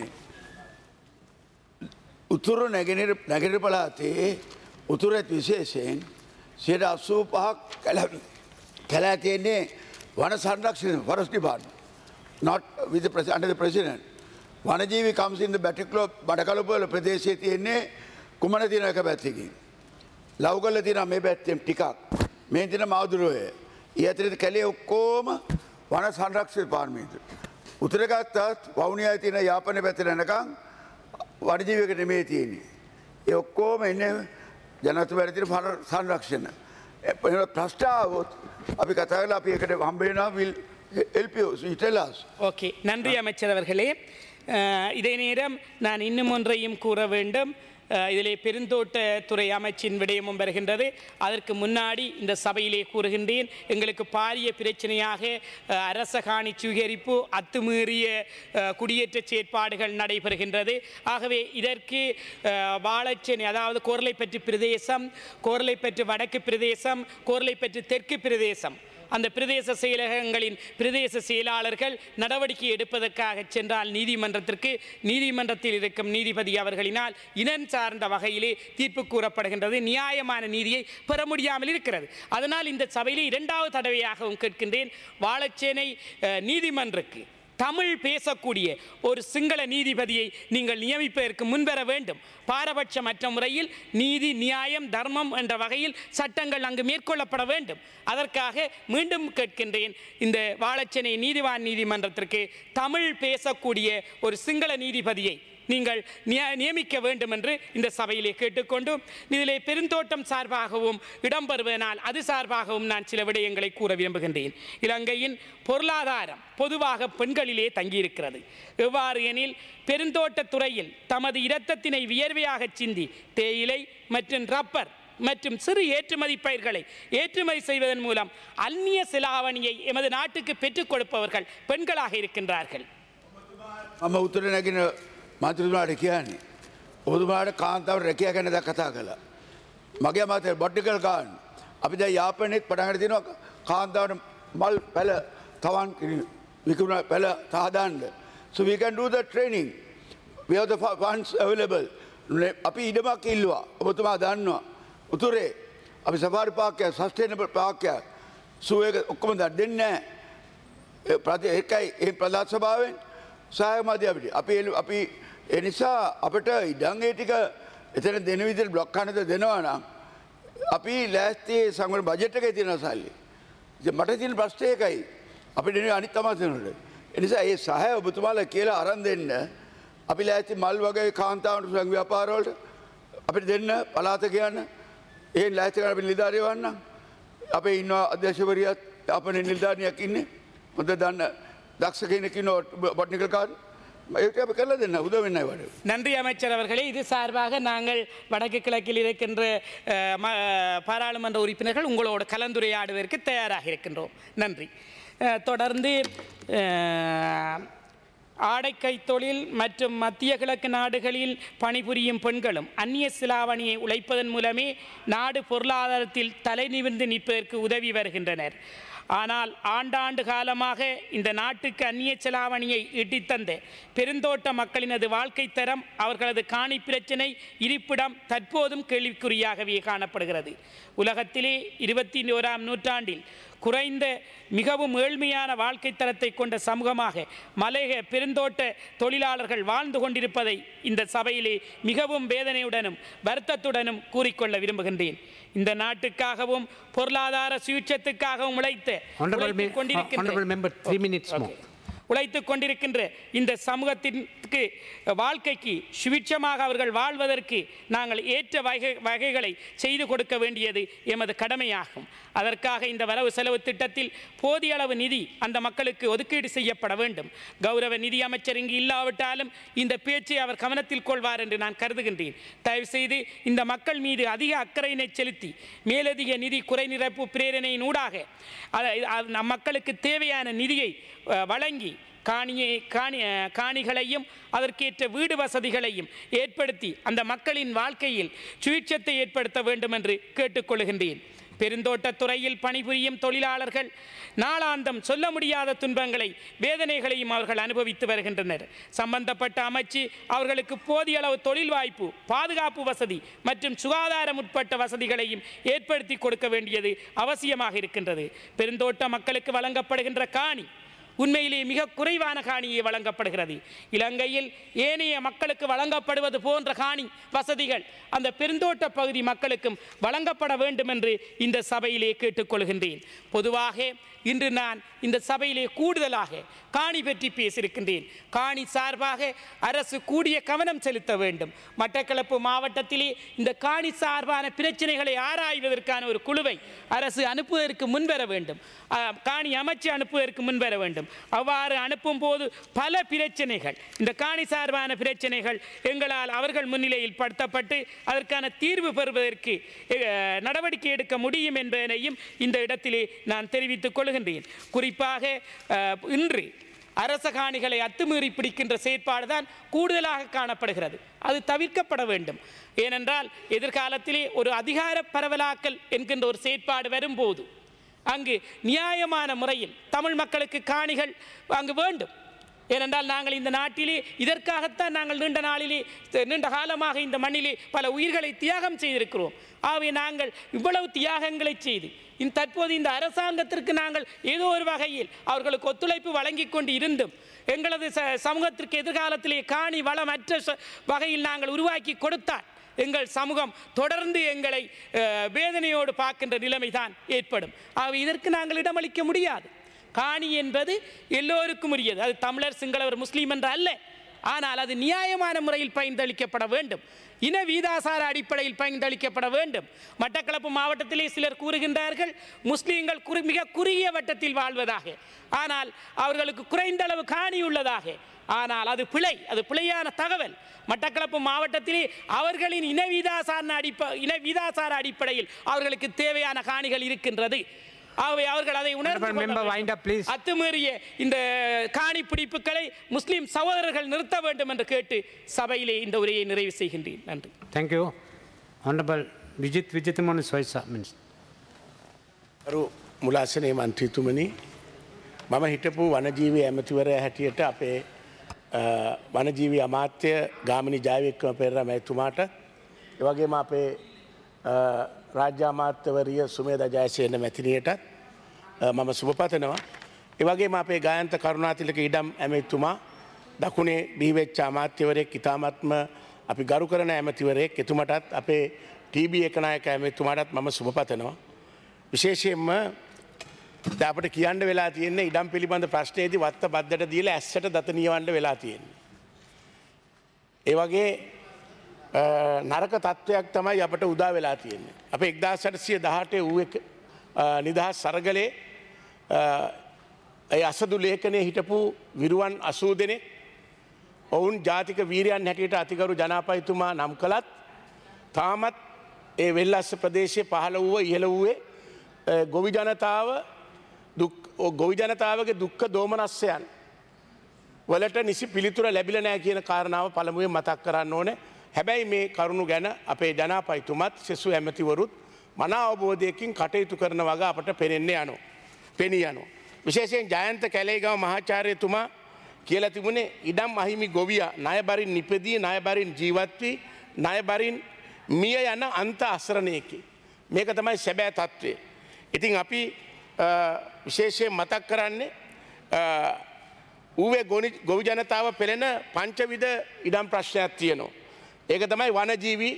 උතුරු නැගෙනහිර නැගෙනහිර පළාතේ උතුරත් විශේෂයෙන් සියයට අසූ පහක් කැලෑ තියෙන්නේ වන සංරක්ෂණ forest department. Not with the president, under the president. Vanajeevi comes in the Batticlo, Badakalupola ප්‍රදේශයේ තියෙන්නේ කුමන දිනක පැත්තකින්. ලව්ගල දින මේ පැත්තෙන් ටිකක්. මේ දින මාදුරුවේ. ඊ අතරේ කැලේ ඔක්කොම වන සංරක්ෂණ පාර්ලිමේන්තුව. උතුර ගත්තත් වවුනියාවේ තියෙන යාපනයේ පැත්තට යනකම් වනජීවික නෙමෙයි තියෙන්නේ. ඒ ඔක්කොම එන්නේ ජනත්වයට තියෙන සංරක්ෂණ. ප්‍රශ්නාවොත් අපි කතා කරලා අපි එකට හම්බ වෙනවා will help you. So you tell us. Okay. நன்றி அமைச்சர் அவர்களே. இதே நேரம் நான் இன்னும் ஒன்றையும் கூற வேண்டும். இதிலே பெருந்தோட்டத்துறை அமைச்சின் விடயமும் வருகின்றது. அதற்கு முன்னாடி இந்த சபையிலே கூறுகின்றேன், எங்களுக்கு பாரிய பிரச்சனையாக அரச காணி சுவீகரிப்பு, அத்துமீறிய குடியேற்ற செயற்பாடுகள் நடைபெறுகின்றது. ஆகவே இதற்கு வாழைச்சேனை, அதாவது கோர்லைப்பற்று பிரதேசம், கோர்லைப்பற்று வடக்கு பிரதேசம், கோர்லைப்பற்று தெற்கு பிரதேசம், அந்த பிரதேச செயலகங்களின் பிரதேச செயலாளர்கள் நடவடிக்கை எடுப்பதற்காக சென்றால் நீதிமன்றத்திற்கு நீதிமன்றத்தில் இருக்கும் நீதிபதி அவர்களினால் இனம் சார்ந்த வகையிலே தீர்ப்பு கூறப்படுகின்றது. நியாயமான நீதியை பெற முடியாமல் இருக்கிறது. அதனால் இந்த சபையிலே இரண்டாவது தடவையாகவும் கேட்கின்றேன், வாழைச்சேனை நீதிமன்றக்கு தமிழ் பேசக்கூடிய ஒரு சிங்கள நீதிபதியை நீங்கள் நியமிப்பதற்கு முன்வர வேண்டும். பாரபட்சமற்ற முறையில் நீதி, நியாயம், தர்மம் என்ற வகையில் சட்டங்கள் அங்கு மேற்கொள்ளப்பட வேண்டும். அதற்காக மீண்டும் கேட்கின்றேன், இந்த வாழைச்சேனை நீதிவான் நீதிமன்றத்திற்கு தமிழ் பேசக்கூடிய ஒரு சிங்கள நீதிபதியை நீங்கள் நியமிக்க வேண்டும் என்று இந்த சபையிலே கேட்டுக்கொண்டு, இதிலே பெருந்தோட்டம் சார்பாகவும் இடம்பெறுவதனால் அது சார்பாகவும் நான் சில விடயங்களை கூற விரும்புகின்றேன். இலங்கையின் பொருளாதாரம் பொதுவாக பெண்களிலே தங்கியிருக்கிறது. எவ்வாறு எனில், பெருந்தோட்டத்துறையில் தமது இரத்தத்தினை வியர்வையாக சிந்தி தேயிலை மற்றும் ரப்பர் மற்றும் சிறு ஏற்றுமதி பயிர்களை ஏற்றுமதி செய்வதன் மூலம் அந்நிய செலாவணியை எமது நாட்டுக்கு பெற்றுக் கொடுப்பவர்கள் பெண்களாக இருக்கின்றார்கள். මන්ත්‍රතුමාට කියන්නේ ඔබතුමාට කාන්තාවට රැකියා ගැන දැන් කතා කළා. මගේ මතය බොටිකල් ගන්න. අපි දැන් යාපනයේත් පටන් ගන්න තියෙනවා කාන්තාවට මල් පැල තවන් විකුණ පැල සාදාන්න. So we can do the training. We have the funds available. අපි ඉඩමක් ඉල්ලුවා. ඔබතුමා දන්නවා. උතුරේ අපි සෆාරි පාර්කයක්, සස්ටේනබල් පාර්කයක් සුවේක ඔක්කොම දෙන්නේ නැහැ. ප්‍රති එකයි ඒ ප්‍රදාත් සභාවෙන් සහයමදී අපිට. අපි අපි ඒ නිසා අපිට ඉඩම් ඒ ටික එතන දෙන විදිහට බ්ලොක් කරන්නද දෙනවා නම් අපි ලෑස්ති සංවර්ධන බජට් එකේ තියෙන සල්ලි. ඉතින් මට තියෙන ප්‍රශ්නේ ඒකයි. අපිට නෙවෙයි අනිත් අමාත්‍යවරුන්ට. ඒ නිසා ඒ සහාය ඔබතුමාලා කියලා අරන් දෙන්න. අපි ලෑස්ති මල් වගේ කාන්තාවන්ට සංඝ ව්‍යාපාර වලට අපිට දෙන්න පළාත කියන්න. ඒ ලෑස්ති කරලා අපි නිලධාරිය වන්න. අපේ ඉන්න අධ්‍යක්ෂවරියත් අපේ නිලධාරියක් ඉන්නේ. හොඳ දන්න දක්ෂ කෙනෙක් ඉන්නවා බොටනිකල් කාර්ය. நன்றி அமைச்சர் அவர்களே. இது சார்பாக நாங்கள் வடக்கு கிழக்கில் இருக்கின்ற பாராளுமன்ற உறுப்பினர்கள் உங்களோடு கலந்துரையாடுவதற்கு தயாராக இருக்கின்றோம். நன்றி. தொடர்ந்து ஆடைக்கை தொழில் மற்றும் மத்திய கிழக்கு நாடுகளில் பணிபுரியும் பெண்களும் அந்நிய செலாவணியை உழைப்பதன் மூலமே நாடு பொருளாதாரத்தில் தலை நிமிர்ந்து நிற்பதற்கு உதவி வருகின்றனர். ஆனால் ஆண்டாண்டு காலமாக இந்த நாட்டுக்கு அந்நிய செலாவணியை ஈட்டித்தந்த பெருந்தோட்ட மக்களினது வாழ்க்கை தரம், அவர்களது காணி பிரச்சினை, இருப்பிடம் தற்போதும் கேள்விக்குறியாகவே காணப்படுகிறது. உலகத்திலே இருபத்தி ஓராம் நூற்றாண்டில் குறைந்த மிகவும் ஏழ்மையான வாழ்க்கை தரத்தை கொண்ட சமூகமாக மலையக பெருந்தோட்ட தொழிலாளர்கள் வாழ்ந்து கொண்டிருப்பதை இந்த சபையிலே மிகவும் வேதனையுடனும் வருத்தத்துடனும் கூறிக்கொள்ள விரும்புகின்றேன். இந்த நாட்டுக்காகவும் பொருளாதார சுயேட்சத்துக்காகவும் உழைத்த உழைத்துக் கொண்டிருக்கின்ற இந்த சமூகத்திற்கு வாழ்க்கைக்கு சுவிட்சமாக அவர்கள் வாழ்வதற்கு நாங்கள் ஏற்ற வகை வகைகளை செய்து கொடுக்க வேண்டியது எமது கடமையாகும். அதற்காக இந்த வரவு செலவு திட்டத்தில் போதிய அளவு நிதி அந்த மக்களுக்கு ஒதுக்கீடு செய்யப்பட வேண்டும். கௌரவ நிதி அமைச்சர் இங்கு இல்லாவிட்டாலும் இந்த பேச்சை அவர் கவனத்தில் கொள்வார் என்று நான் கருதுகின்றேன். தயவு செய்து இந்த மக்கள் மீது அதிக அக்கறையினை செலுத்தி மேலதிக நிதி குறைநிரப்பு பிரேரணையின் ஊடாக மக்களுக்கு தேவையான நிதியை வழங்கி காணியை காணி காணிகளையும் அதற்கேற்ற வீடு வசதிகளையும் ஏற்படுத்தி அந்த மக்களின் வாழ்க்கையில் சுயேட்சத்தை ஏற்படுத்த வேண்டும் என்று கேட்டுக்கொள்கின்றேன். பெருந்தோட்டத்துறையில் பணிபுரியும் தொழிலாளர்கள் நாளாந்தம் சொல்ல முடியாத துன்பங்களை, வேதனைகளையும் அவர்கள் அனுபவித்து வருகின்றனர். சம்பந்தப்பட்ட அமைச்சு அவர்களுக்கு போதிய அளவு தொழில் வாய்ப்பு, பாதுகாப்பு வசதி மற்றும் சுகாதாரம் உட்பட்ட வசதிகளையும் ஏற்படுத்தி கொடுக்க வேண்டியது அவசியமாக இருக்கின்றது. பெருந்தோட்ட மக்களுக்கு வழங்கப்படுகின்ற காணி உண்மையிலே மிக குறைவான காணியை வழங்கப்படுகிறது. இலங்கையில் ஏனைய மக்களுக்கு வழங்கப்படுவது போன்ற காணி வசதிகள் அந்த பெருந்தோட்ட பகுதி மக்களுக்கும் வழங்கப்பட வேண்டும் என்று இந்த சபையிலே கேட்டுக்கொள்கின்றேன். பொதுவாக இன்று நான் இந்த சபையிலே கூடுதலாக காணி பற்றி பேசியிருக்கின்றேன். காணி சார்பாக அரசு கூடிய கவனம் செலுத்த வேண்டும். மட்டக்களப்பு மாவட்டத்திலே இந்த காணி சார்பான பிரச்சனைகளை ஆராய்வதற்கான ஒரு குழுவை அரசு அனுப்புவதற்கு முன்வர வேண்டும். காணி அமைச்சு அனுப்புவதற்கு முன்வர வேண்டும். வேண்டும். அவ்வாறு அனுப்பும் போது பல பிரச்சனைகள், இந்த காணி சார்பான பிரச்சனைகள் எங்களால் அவர்கள் முன்னிலையில் படுத்தப்பட்டு அதற்கான தீர்வு பெறுவதற்கு நடவடிக்கை எடுக்க முடியும் என்பதனையும் இந்த இடத்திலே நான் தெரிவித்துக் கொள்கின்றேன். குறிப்பாக இன்று அரச காணிகளை அத்துமீறி பிடிக்கின்ற செயற்பாடுதான் கூடுதலாக காணப்படுகிறது. அது தவிர்க்கப்பட வேண்டும். ஏனென்றால் எதிர்காலத்திலே ஒரு அதிகார பரவலாக்கல் என்கின்ற ஒரு செயற்பாடு வரும்போது அங்கு நியாயமான முறையில் தமிழ் மக்களுக்கு காணிகள் அங்கு வேண்டும். ஏனென்றால் நாங்கள் இந்த நாட்டிலே இதற்காகத்தான் நாங்கள் நீண்ட நாளிலே நீண்ட காலமாக இந்த மண்ணிலே பல உயிர்களை தியாகம் செய்திருக்கிறோம். ஆகவே நாங்கள் இவ்வளவு தியாகங்களை செய்து இந்த தற்போது இந்த அரசாங்கத்திற்கு நாங்கள் ஏதோ ஒரு வகையில் அவர்களுக்கு ஒத்துழைப்பு வழங்கி கொண்டு இருந்தும் எங்களது சமூகத்திற்கு எதிர்காலத்திலே காணி வளமற்ற வகையில் நாங்கள் உருவாக்கி கொடுத்தால் எங்கள் சமூகம் தொடர்ந்து எங்களை வேதனையோடு பார்க்கின்ற நிலைமை தான் ஏற்படும். ஆகவே இதற்கு நாங்கள் இடமளிக்க முடியாது. காணி என்பது எல்லோருக்கும் உரியது. அது தமிழர், சிங்களவர், முஸ்லீம் என்று அல்ல. ஆனால் அது நியாயமான முறையில் பகிர்ந்தளிக்கப்பட வேண்டும். இன வீதாசார அடிப்படையில் பகிர்ந்தளிக்கப்பட வேண்டும். மட்டக்களப்பு மாவட்டத்திலே சிலர் கூறுகின்றார்கள் முஸ்லீம்கள் குறி மிக குறுகிய வட்டத்தில் வாழ்வதாக, ஆனால் அவர்களுக்கு குறைந்த அளவு காணி உள்ளதாக. ஆனால் அது பிழை, அது பிழையான தகவல். மட்டக்களப்பு மாவட்டத்திலே அவர்களின் இன வீதாசார அடிப்ப இன வீதாசார அடிப்படையில் அவர்களுக்கு தேவையான காணிகள் இருக்கின்றது. ஆகவே அவர்கள் அதை உணர்ந்து அத்துமீறிய இந்த காணி பிடிப்புகளை முஸ்லிம் சகோதரர்கள் நிறுத்த வேண்டும் என்று கேட்டு சபையிலே இந்த உரையை நிறைவு செய்கின்றேன். நன்றி. Thank you. Honorable Vijit Vijithamani Soisa Minister. අරු මුලාසනේ මන්ත්‍රීතුමනි, මම හිටපු වනජීවී ඇමතිවරයා හැටියට අපේ වනජීවී අමාත්‍ය ගාමිණී ජයවික්‍රම පෙරේරා මැතිතුමාට, ඒ වගේම අපේ රාජ්‍ය අමාත්‍යවරිය සුමේධා ජයසේන මැතිණියටත් මම සුබ පතනවා. ඒ වගේම අපේ ගායන්ත කරුණාතිලක ඉඩම් ඇමතිතුමා, දකුණේ බිහිවෙච්ච අමාත්‍යවරයෙක්, ඉතාමත්ම අපි ගරු කරන ඇමතිවරයෙක්, එතුමටත් අපේ ටීබී එකනායක ඇමතිතුමාටත් මම සුබ පතනවා. විශේෂයෙන්ම අපට කියන්න වෙලා තියෙන්නේ ඉඩම් පිළිබඳ ප්‍රශ්නයේදී වත්ත බද්දට දීලා ඇස්සට දත නියවන්න වෙලා තියෙන්නේ. ඒ වගේ නරක තත්ත්වයක් තමයි අපට උදා වෙලා තියෙන්නේ. අපේ එක්දාස් අටසිය දහඅටේ ඌ නිදහස් සරගලේ ඒ අසදු ලේඛනයේ හිටපු විරුවන් අසූ දෙනෙක් ඔවුන් ජාතික වීරයන් හැටියට අතිගරු ජනාධිපතිතුමා නම් කළත් තාමත් ඒ වෙල්ලස්ස ප්‍රදේශයේ පහළ වූ ඉහළ වූයේ ගොවි ජනතාව දුක් ගොවි ජනතාවගේ දුක්ඛ දෝමනස්සයන් වලට නිසි පිළිතුර ලැබිලා නැහැ කියන කාරණාව පළමුවෙන් මතක් කරන්න ඕනේ. හැබැයි මේ කරුණු ගැන අපේ ජනාධිපතිතුමත් සෙසු ඇමතිවරුත් මනා අවබෝධයකින් කටයුතු කරන වග අපට පෙනෙන්න යනවා. පෙනී යනවා. විශේෂයෙන් ජයන්ත කැලේගම මහාචාර්යතුමා කියලා තිබුණේ ඉඩම් අහිමි ගොවියා ණයබරින් නිපදී ණයබරින් ජීවත් වී ණයබරින් මිය යන අන්ත අසරණයෙකි. මේක තමයි සැබෑ තත්ත්වය. ඉතින් අපි විශේෂයෙන් මතක් කරන්නේ ඌවේ ගොවි ජනතාව පෙළෙන පංචවිධ ඉඩම් ප්‍රශ්නයක් තියෙනවා. ඒක තමයි වනජීවී,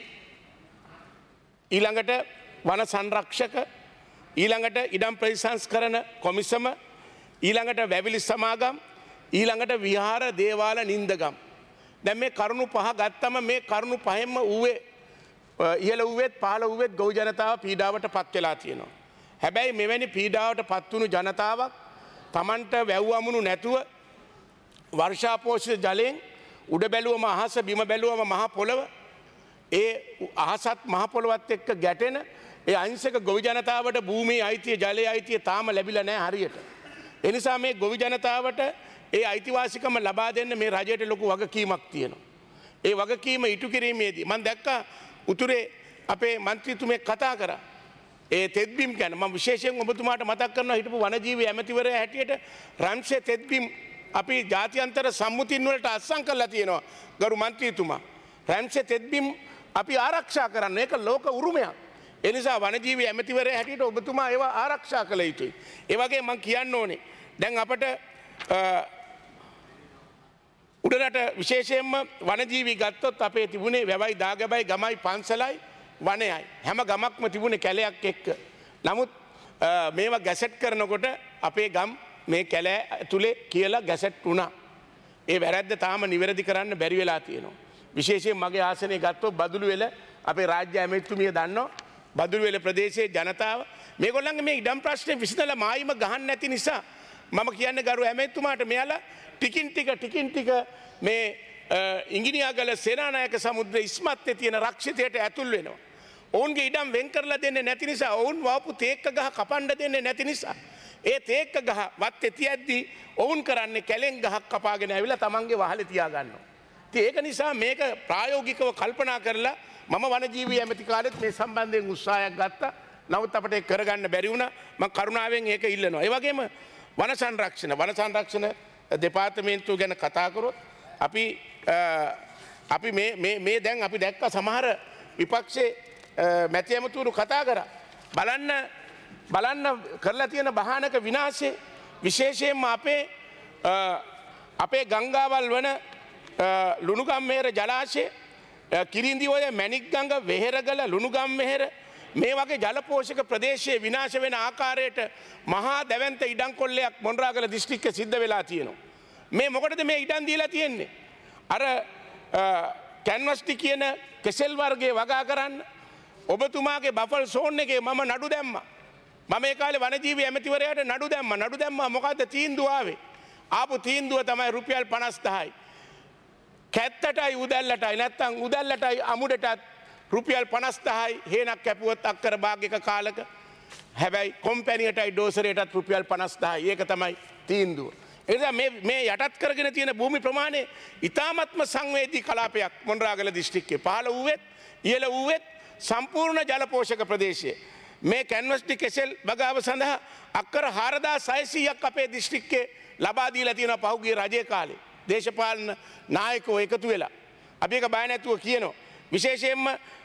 ඊළඟට වන සංරක්ෂක, ඊළඟට ඉඩම් ප්‍රතිසංස්කරණ කොමිසම, ඊළඟට වැවිලි සමාගම්, ඊළඟට විහාර දේවාල නින්දගම්. දැන් මේ කරුණු පහ ගත්තම මේ කරුණු පහෙන්ම ඌවේ ඉහළ ඌවෙත් පහළ ඌවෙත් ගොවි ජනතාව පීඩාවට පත් වෙලා තියෙනවා. හැබැයි මෙවැනි පීඩාවට පත්වුණු ජනතාවක් Tamanට වැව් අමුණු නැතුව වර්ෂාපෝෂිත ජලයෙන් උඩ බැලුවම අහස, බිම බැලුවම මහ පොළව, ඒ අහසත් මහ පොළවත් එක්ක ගැටෙන ඒ අහිංසක ගොවි ජනතාවට භූමියේ අයිතිය, ජලයේ අයිතිය තාම ලැබිලා නැහැ හරියට. ඒ නිසා මේ ගොවි ජනතාවට ඒ අයිතිවාසිකම ලබා දෙන්න මේ රජයට ලොකු වගකීමක් තියෙනවා. ඒ වගකීම ඉටු කිරීමේදී මම දැක්කා උතුරේ අපේ මන්ත්‍රීතුමෙක් කතා කරා. ඒ තෙත්බිම් ගැන මම විශේෂයෙන් ඔබතුමාට මතක් කරනවා. හිටපු වනජීවී ඇමතිවරයා හැටියට රන්සේ තෙත්බිම් අපි ජාත්‍යන්තර සම්මුතින් වලට අත්සන් කරලා තියෙනවා ගරු මන්ත්‍රීතුමා. රන්සේ තෙත්බිම් අපි ආරක්ෂා කරන්න, ඒක ලෝක උරුමයක්. ඒ නිසා වනජීවී ඇමතිවරයා හැටියට ඔබතුමා ඒවා ආරක්ෂා කළ යුතුයි. ඒ වගේ මම කියන්න ඕනේ දැන් අපට උඩරට විශේෂයෙන්ම වනජීවී ගත්තොත් අපේ තිබුණේ වැවයි, දාගැබයි, ගමයි, පන්සලයි, වනයයි. හැම ගමක්ම තිබුණේ කැලයක් එක්ක. නමුත් මේවා ගැසට් කරනකොට අපේ ගම් මේ කැලෑ ඇතුලේ කියලා ගැසට් වුණා. ඒ වැරද්ද තාම නිවැරදි කරන්න බැරි වෙලා තියෙනවා. විශේෂයෙන් මගේ ආසනයේ ගත්තොත් බදුළුවෙල අපේ රාජ්‍ය ඇමතිතුමිය දන්නවා. බදුළුවෙල ප්‍රදේශයේ ජනතාව මේගොල්ලන්ගේ මේ ඉඩම් ප්‍රශ්නේ විසඳලා මායිම ගහන්න නැති නිසා මම කියන්නේ ගරු ඇමතිතුමාට මෙයාලා ටිකින් ටික ටිකින් ටික මේ ඉංගිනියාගල සේනානායක සමුද්‍ර ඉස්මත්තේ තියෙන රක්ෂිතයට ඇතුල් වෙනවා. ඔවුන්ගේ ඉඩම් වෙන් කරලා දෙන්නේ නැති නිසා ඔවුන් වපු තේක්ක ගහ කපන්න දෙන්නේ නැති නිසා ඒ තේක්ක ගහ වත්තේ තියද්දී ඔවුන් කරන්නේ කැලෙන් ගහක් කපාගෙන ඇවිල්ලා තමන්ගේ වහලේ තියා ගන්නවා. ඉතින් ඒක නිසා මේක ප්‍රායෝගිකව කල්පනා කරලා මම වනජීවී ඇමති කාලෙත් මේ සම්බන්ධයෙන් උත්සාහයක් ගත්තා. නමුත් අපිට ඒක කරගන්න බැරි වුණා. මම කරුණාවෙන් ඒක ඉල්ලනවා. ඒ වගේම වන සංරක්ෂණ වන සංරක්ෂණ දෙපාර්තමේන්තුව ගැන කතා කරොත් අපි අපි මේ මේ මේ දැන් අපි දැක්ක සමහර විපක්ෂයේ මැති ඇමතුරු කතා කරා. බලන්න බලන්න කරලා තියෙන භයානක විනාශය විශේෂයෙන්ම අපේ අපේ ගංගාවල් වන ලුණුගම්මෙහෙර ජලාශය කිරින්දිඔය මැණික්ගඟ වෙහෙරගල ලුණුගම්මෙහෙර මේ වගේ ජලපෝෂක ප්‍රදේශයේ විනාශ වෙන ආකාරයට මහා දැවැන්ත ඉඩම් කොල්ලයක් මොණරාගල දිස්ත්‍රික්කයේ සිද්ධ වෙලා තියෙනවා. මේ මොකටද මේ ඉඩම් දීලා තියෙන්නේ? අර කැන්වස්ටි කියන කෙසෙල් වර්ගයේ වගා කරන්න ඔබතුමාගේ බෆල් සෝන් එකේ මම නඩු දැම්මා. මම ඒ කාලේ වනජීවී ඇමතිවරයාට නඩු දැම්මා. නඩු දැම්මා මොකද්ද තීන්දුව ආවේ? ආපු තීන්දුව තමයි රුපියල් පනස් දහයි. කැත්තටයි උදැල්ලටයි නැත්තම් උදැල්ලටයි අමුඩටත් රුපියල් පනස් දහයි හේනක් කැපුවොත් අක්කර භාගයක කාලක. හැබැයි කොම්පැනියටයි ඩෝසරයටත් රුපියල් පනස් දහයි. ඒක තමයි තීන්දුව. ඒ නිසා මේ මේ යටත් කරගෙන තියෙන භූමි ප්‍රමාණය ඉතාමත්ම සංවේදී කලාපයක් මොණරාගල දිස්ත්‍රික්කයේ. පහළ වූවෙත් ඉහළ වූවෙත් සම්පූර්ණ ජලපෝෂක ප්‍රදේශය. මේ කැන්වස්ටි කෙසෙල් වගාව සඳහා අක්කර හාරදාස් හයසීයක් අපේ දිස්ත්‍රික්කයේ ලබා දීලා තියෙනවා පහුගිය රජයේ කාලේ. දේශපාලන නායකයෝ එකතු වෙලා. අපි ඒක බය නැතුව කියනවා. විශේෂයෙන්ම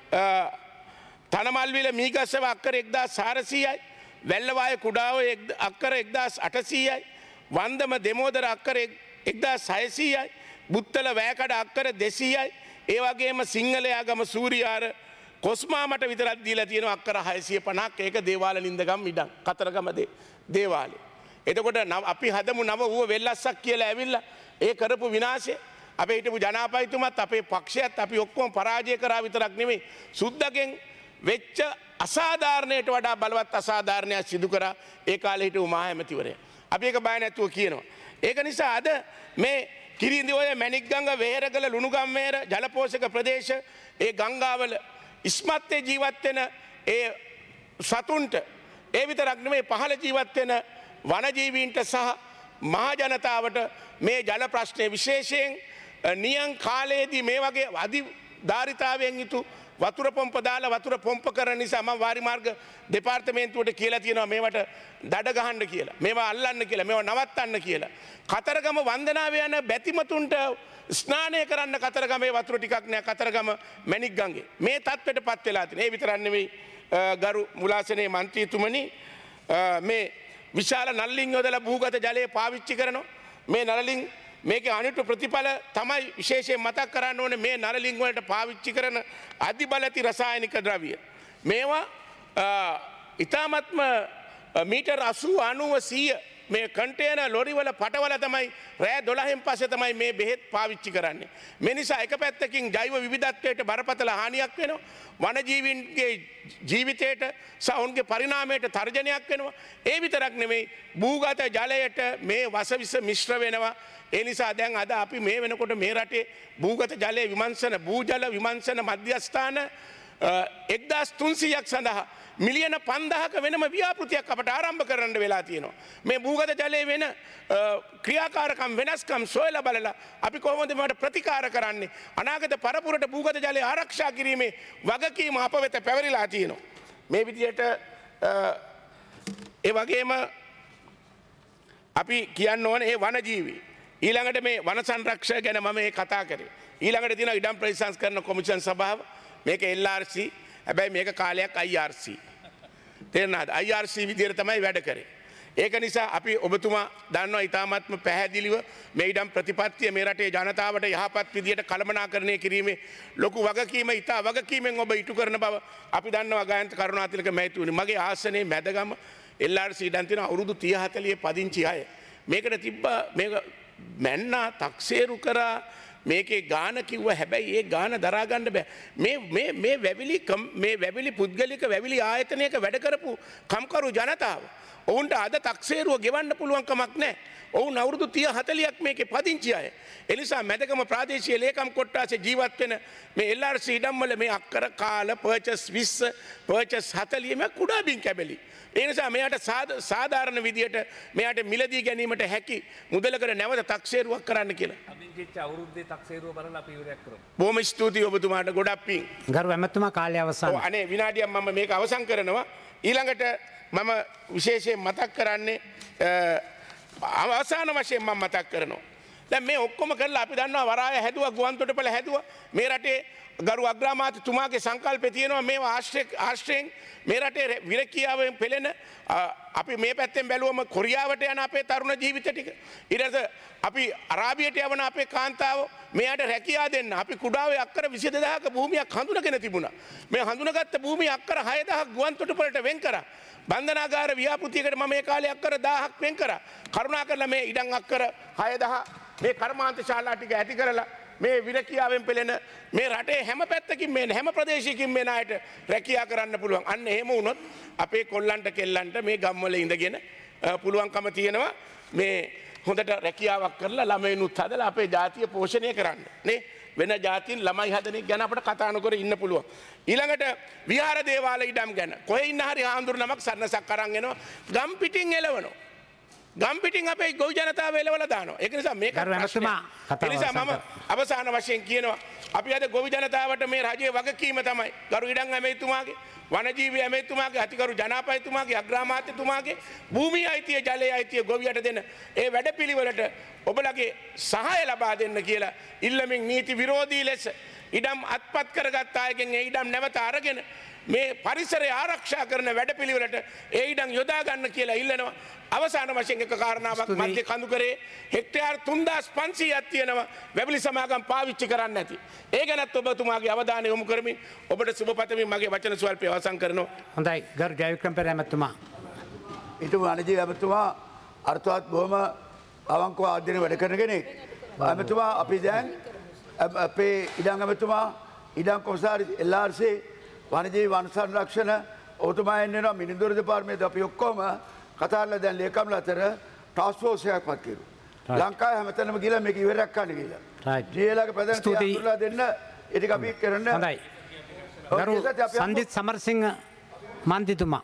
තනමල්විල මීගස්සව අක්කර එක්දාස් හාරසීයයි, වැල්ලවාය කුඩාව අක්කර එක්දාස් අටසීයයි, වන්දම දෙමෝදර අක්කර එක්දාස් හයසීයයි, බුත්තල වෑකඩ අක්කර දෙසීයයි, ඒ වගේම සිංහලයාගම සූරියාර කොස්මාමට විතරක් දීලා තියෙනවා අක්කර හයසිය පනහක්. ඒක දේවාල නින්දගම් ඉඩම් කතරගම දේවාලේ. එතකොට අපි හදමු නව ඌව වෙල්ලස්සක් කියලා ඇවිල්ලා ඒ කරපු විනාශය අපේ හිටපු ජනාධිපතිතුමත් අපේ පක්ෂයත් අපි ඔක්කොම පරාජය කරා විතරක් නෙමෙයි සුද්දගෙන් වෙච්ච අසාධාරණයට වඩා බලවත් අසාධාරණයක් සිදු කරා ඒ කාලේ හිටපු මහා ඇමතිවරයා. අපි ඒක බය නැතුව කියනවා. ඒක නිසා අද මේ කිරින්දිඔය මැණික්ගඟ වෙහෙරගල ලුණුගම්මෙහෙර ජලපෝෂක ප්‍රදේශ ඒ ගංගාවල ඉස්මත්තේ ජීවත් වෙන ඒ සතුන්ට ඒ විතරක් නෙමෙයි පහළ ජීවත් වෙන වනජීවීන්ට සහ මහා ජනතාවට මේ ජල ප්‍රශ්නය විශේෂයෙන් නියං කාලයේදී මේ වගේ අධි ධාරිතාවයෙන් යුතු වතුර පොම්ප දාලා වතුර පොම්ප කරන නිසා මම වාරිමාර්ග දෙපාර්තමේන්තුවට කියලා තියෙනවා මේවට දඩ ගහන්න කියලා. මේවා අල්ලන්න කියලා. මේවා නවත්තන්න කියලා. කතරගම වන්දනාවේ යන බැතිමතුන්ට ස්නානය කරන්න කතරගමේ වතුර ටිකක් නෑ කතරගම මැණික්ගඟේ. මේ තත්ත්වයටපත් වෙලා තියෙනවා. ඒ විතරක් නෙවෙයි ගරු මුලාසනේ මන්ත්‍රීතුමනි මේ විශාල නල්ලින් යොදලා භූගත ජලය පාවිච්චි කරනවා. මේ නළලින් මේකේ අනිත් ප්‍රතිඵල තමයි විශේෂයෙන් මතක් කරන්න ඕනේ මේ නළලින් වලට පාවිච්චි කරන අධිබලති රසායනික ද්‍රව්‍ය. මේවා ඊ타මත්ම මීටර් අසූ අනූව සීය මේ කන්ටේනර් ලොරි වල පටවල තමයි රෑ දොළහෙන් පස්සේ තමයි මේ බෙහෙත් පාවිච්චි කරන්නේ. මේ නිසා එක පැත්තකින් ජෛව විවිධත්වයට බරපතල හානියක් වෙනවා. වනජීවීන්ගේ ජීවිතයට සහ ඔවුන්ගේ පරිණාමයට තර්ජනයක් වෙනවා. ඒ විතරක් නෙමෙයි භූගත ජලයට මේ වසවිස මිශ්‍ර වෙනවා. ඒ නිසා දැන් අද අපි මේ වෙනකොට මේ රටේ භූගත ජලයේ විමර්ශන භූජල විමර්ශන මධ්‍යස්ථාන එක්දාස් තුන්සීයක් සඳහා මිලියන පන්දාහක වෙනම ව්‍යාපෘතියක් අපට ආරම්භ කරන්න වෙලා තියෙනවා. මේ භූගත ජලයේ වෙන ක්‍රියාකාරකම් වෙනස්කම් සොයලා බලලා අපි කොහොමද මේවට ප්‍රතිකාර කරන්නේ? අනාගත පරපුරට භූගත ජලය ආරක්ෂා කිරීමේ වගකීම අප වෙත පැවරිලා තියෙනවා. මේ විදිහට ඒ වගේම අපි කියන්න ඕනේ ඒ වනජීවී ඊළඟට මේ වන සංරක්ෂය ගැන මම මේ කතා කරේ. ඊළඟට තියෙනවා ඉඩම් ප්‍රතිසංස්කරණ කොමිෂන් සභාව. මේක එල් ආර් සී. හැබැයි මේක කාලයක් අයි ආර් සී. තේරෙනවද? අයි ආර් සී විදිහට තමයි වැඩ කරේ. ඒක නිසා අපි ඔබතුමා දන්නවා ඊ타මාත්ම පැහැදිලිව මේ ඉඩම් ප්‍රතිපත්තිය මේ රටේ ජනතාවට යහපත් විදිහට කළමනාකරණය කිරීමේ ලොකු වගකීම ඉතා වගකීමෙන් ඔබ ඉටු කරන බව අපි දන්නවා ගායන්ත කරුණාතිලක මැතිතුමනි. මගේ ආසනයේ මැදගම එල් ආර් සී ඉඩම් තියෙන අවුරුදු තිහ හතලිහ පදිංචි අය. මේකට තිබ්බ මේක මැන්නා තක්සේරු කරා මේකේ ගාන කිව්ව හැබැයි ඒ ගාන දරා ගන්න බෑ. මේ මේ මේ වැවිලි මේ වැවිලි පුද්ගලික වැවිලි ආයතනයක වැඩ කරපු කම්කරු ජනතාව. ඔවුන්ට අද තක්සේරුව ගෙවන්න පුළුවන් කමක් නැහැ. ඔවුන් අවුරුදු තිහ හතලියක් මේකේ පදිංචි අය. ඒ නිසා මැදගම ප්‍රාදේශීය ලේකම් කොට්ටාසේ ජීවත් වෙන මේ එල් ආර් සී ඉඩම් වල මේ අක්කර කාල පර්චස් විස්ස පර්චස් හතලිය මේ කුඩා බින් කැබලි. ඒ නිසා මෙයාට සාධාරණ විදියට මෙයාට මිලදී ගැනීමට හැකි මුදලකට නැවත තක්සේරුවක් කරන්න කියලා. අදින්චිච්ච අවුරුද්දේ තක්සේරුව බලලා අපි ඉවරයක් කරමු. බොහොම ස්තුතියි ඔබතුමාට ගොඩක් පිං. ගරු ඇමතුමා කාලය අවසන්. ඔව් අනේ විනාඩියක් මම මේක අවසන් කරනවා. ඊළඟට මම විශේෂයෙන් මතක් කරන්නේ අවසාන වශයෙන් මම මතක් කරනවා. දැන් මේ ඔක්කොම කරලා අපි දන්නවා වරාය හැදුවා ගුවන්තොටුපළ හැදුවා මේ රටේ ගරු අග්‍රාමාත්‍යතුමාගේ සංකල්පය තියෙනවා මේවා ආශ්‍රයෙන් මේ රටේ විරකියාවෙන් පෙළෙන අපි මේ පැත්තෙන් බැලුවම කොරියාවට යන අපේ තරුණ ජීවිත ටික ඊට පස්සේ අපි අරාබියට යවන අපේ කාන්තාව මෙයාට රැකියාව දෙන්න අපි කුඩාවේ අක්කර විසි දෙදහක භූමියක් හඳුනගෙන තිබුණා. මේ හඳුනගත්ත භූමිය අක්කර හය දහසක් ගුවන්තොටුපළට වෙන් කරා. බන්ධනාගාර ව්‍යාපෘතියකට මම මේ කාලේ අක්කර දහයක් වෙන් කරා. කරුණාකරලා මේ ඉඩම් අක්කර හය දහ මේ කර්මාන්ත ශාලා ටික ඇති කරලා මේ විරකියාවෙන් පෙළෙන මේ රටේ හැම පැත්තකින් මේ හැම ප්‍රදේශයකින් මේ ණයට රැකියාව කරන්න පුළුවන්. අන්න එහෙම වුණොත් අපේ කොල්ලන්ට කෙල්ලන්ට මේ ගම්වල ඉඳගෙන පුළුවන්කම තියෙනවා මේ හොඳට රැකියාවක් කරලා ළමයිනුත් හදලා අපේ ජාතිය පෝෂණය කරන්න. නේ වෙන ජාතීන් ළමයි හදන එක ගැන අපිට කතා නොකර ඉන්න පුළුවන්. ඊළඟට විහාර දේවාල ඉඩම් ගැන කොහේ ඉන්න හරි ආඳුරු නමක් සරණසක් අරන් එනවා ගම් පිටින් එලවනවා. ගම් පිටින් අපේ ගොවි ජනතාව එලවලා දානවා. ඒක නිසා මේක ප්‍රශ්නයක්. ඒ නිසා මම අවසාන වශයෙන් කියනවා අපි අද ගොවි ජනතාවට මේ රජයේ වගකීම තමයි ගරු ඉඩම් ඇමතිතුමාගේ වනජීවී ඇමතිතුමාගේ අතිගරු ජනාපතිතුමාගේ අග්‍රාමාත්‍යතුමාගේ භූමිය අයිතිය ජලයේ අයිතිය ගොවියට දෙන ඒ වැඩපිළිවෙලට ඔබලගේ සහාය ලබා දෙන්න කියලා ඉල්ලමින් නීති විරෝධී ලෙස ඉඩම් අත්පත් කරගත් අයගෙන් ඒ ඉඩම් නැවත අරගෙන මේ පරිසරය ආරක්ෂා කරන වැඩපිළිවෙලට ඒ ඉඩම් යොදා ගන්න කියලා ඉල්ලනවා. අවසාන වශයෙන් එක කාරණාවක් මධ්‍ය කඳුකරේ හෙක්ටයාර් තුන්දාස් පන්සීයක් තියෙනවා වැවිලි සමාගම් පාවිච්චි කරන්න නැති. ඒ ගැනත් ඔබතුමාගේ අවධානය යොමු කරමින් ඔබට සුබ පතමින් මගේ වචන ස්වල්පය අවසන් කරනවා. හොඳයි ගරු ජයවික්‍රම පෙරේරා ඇමතුමා. ඊට වනජීවී ඇමතුමා අර්ථවත් බොහොම අවංකව ආධ්‍යයන වැඩ කරන කෙනෙක්. ඇමතුමා අපි දැන් අපේ ඉඩම් ඇමතුමා ඉඩම් කොමසාරිස් එල් ආර් සී වනජීවී වන සංරක්ෂණ ඔබතුමා එන්නවා මිනිඳුරු දෙපාර්තමේන්තුව අපි ඔක්කොම කතාරලා දැන් ලේකම්ලා අතර ටාස්ක් ෆෝස් එකක් වත් කිරුවා. ලංකාවේ හැමතැනම ගිහලා මේක ඉවරයක් කරන්න ගිහලා. රයිට්. ජීලාගේ ප්‍රධානමන්ත්‍රී අඳුරලා දෙන්න ඒ ටික අපි කරන්න. හොඳයි. ගරු සන්දිත් සමරසිංහ මන්ත්‍රීතුමා.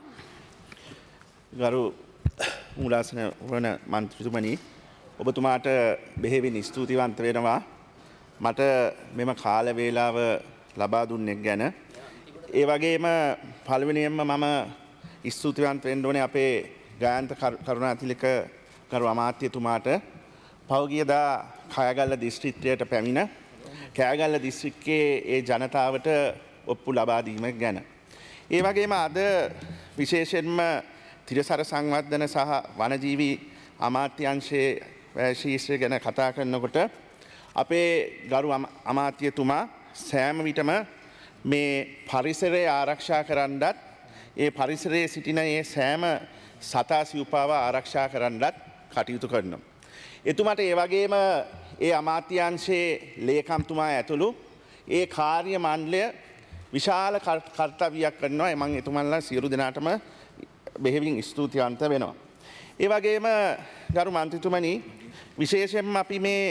ගරු මූලාසන වන මන්ත්‍රීතුමනි ඔබතුමාට බෙහෙවින් ස්තුතිවන්ත වෙනවා. මට මෙම කාල වේලාව ලබා දුන්නෙක් ගැන. ඒ වගේම පළවෙනියෙන්ම මම ස්තුතිවන්ත වෙන්න ඕනේ අපේ ගායන්ත කරුණාතිලක ගරු අමාත්‍යතුමාට පෞගියදා කෑගල්ල දිස්ත්‍රික්කයට පැමිණ කෑගල්ල දිස්ත්‍රික්කයේ ඒ ජනතාවට ඔප්පු ලබා දීම ගැන. ඒ වගේම අද විශේෂයෙන්ම තිරසර සංවර්ධන සහ වනජීවී අමාත්‍යංශයේ ශීර්ෂය ගැන කතා කරනකොට අපේ ගරු අමාත්‍යතුමා සෑම විටම මේ පරිසරය ආරක්ෂා කරන්නත් ඒ පරිසරයේ සිටින ඒ සෑම සතා සිව්පාව ආරක්ෂා කරන්නත් කටයුතු කරනවා. එතුමාට ඒ වගේම ඒ අමාත්‍යංශයේ ලේකම්තුමා ඇතුළු ඒ කාර්ය මණ්ඩලය විශාල කර්තව්‍යයක් කරනවා. මම එතුමන්ලා සියලු දෙනාටම බෙහෙවින් ස්තුතිවන්ත වෙනවා. ඒ වගේම ගරු මන්ත්‍රීතුමනි විශේෂයෙන්ම අපි මේ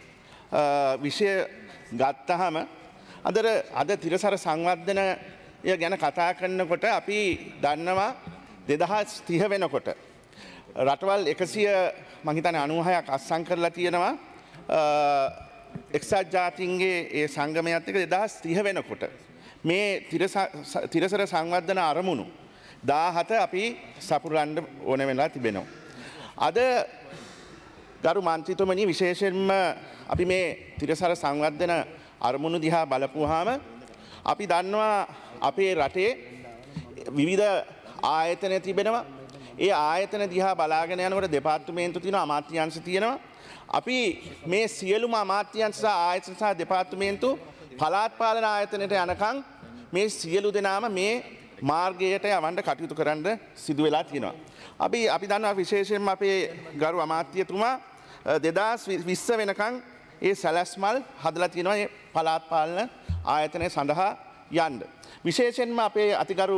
විෂය ගත්තහම අද අද තිරසර සංවර්ධනය ගැන කතා කරනකොට අපි දන්නවා දෙදහස් තිහ වෙනකොට රටවල් එකසිය මං හිතන්නේ අනූහයක් අත්සන් කරලා තියෙනවා එක්සත් ජාතීන්ගේ ඒ සංගමයත් එක්ක දෙදහස් තිහ වෙනකොට මේ තිරසර සංවර්ධන අරමුණු දාහත අපි සපුරන්න ඕන වෙලා තිබෙනවා. අද ගරු මන්ත්‍රීතුමනි විශේෂයෙන්ම අපි මේ තිරසර සංවර්ධන අරමුණු දිහා බලපුවාම අපි දන්නවා අපේ රටේ විවිධ ආයතන තිබෙනවා. ඒ ආයතන දිහා බලාගෙන යනකොට දෙපාර්තමේන්තු තියෙනවා අමාත්‍යාංශ තියෙනවා. අපි මේ සියලුම අමාත්‍යාංශ සහ ආයතන සහ දෙපාර්තමේන්තු පළාත් පාලන ආයතනයට යනකම් මේ සියලු දෙනාම මේ මාර්ගයට යවන්න කටයුතු කරන්න සිදු වෙලා තියෙනවා. අපි අපි දන්නවා විශේෂයෙන්ම අපේ ගරු අමාත්‍යතුමා දෙදහස් විස්ස වෙනකම් ඒ සැලැස්මල් හදලා තියෙනවා මේ පළාත් පාලන ආයතනය සඳහා යන්න. විශේෂයෙන්ම අපේ අතිගරු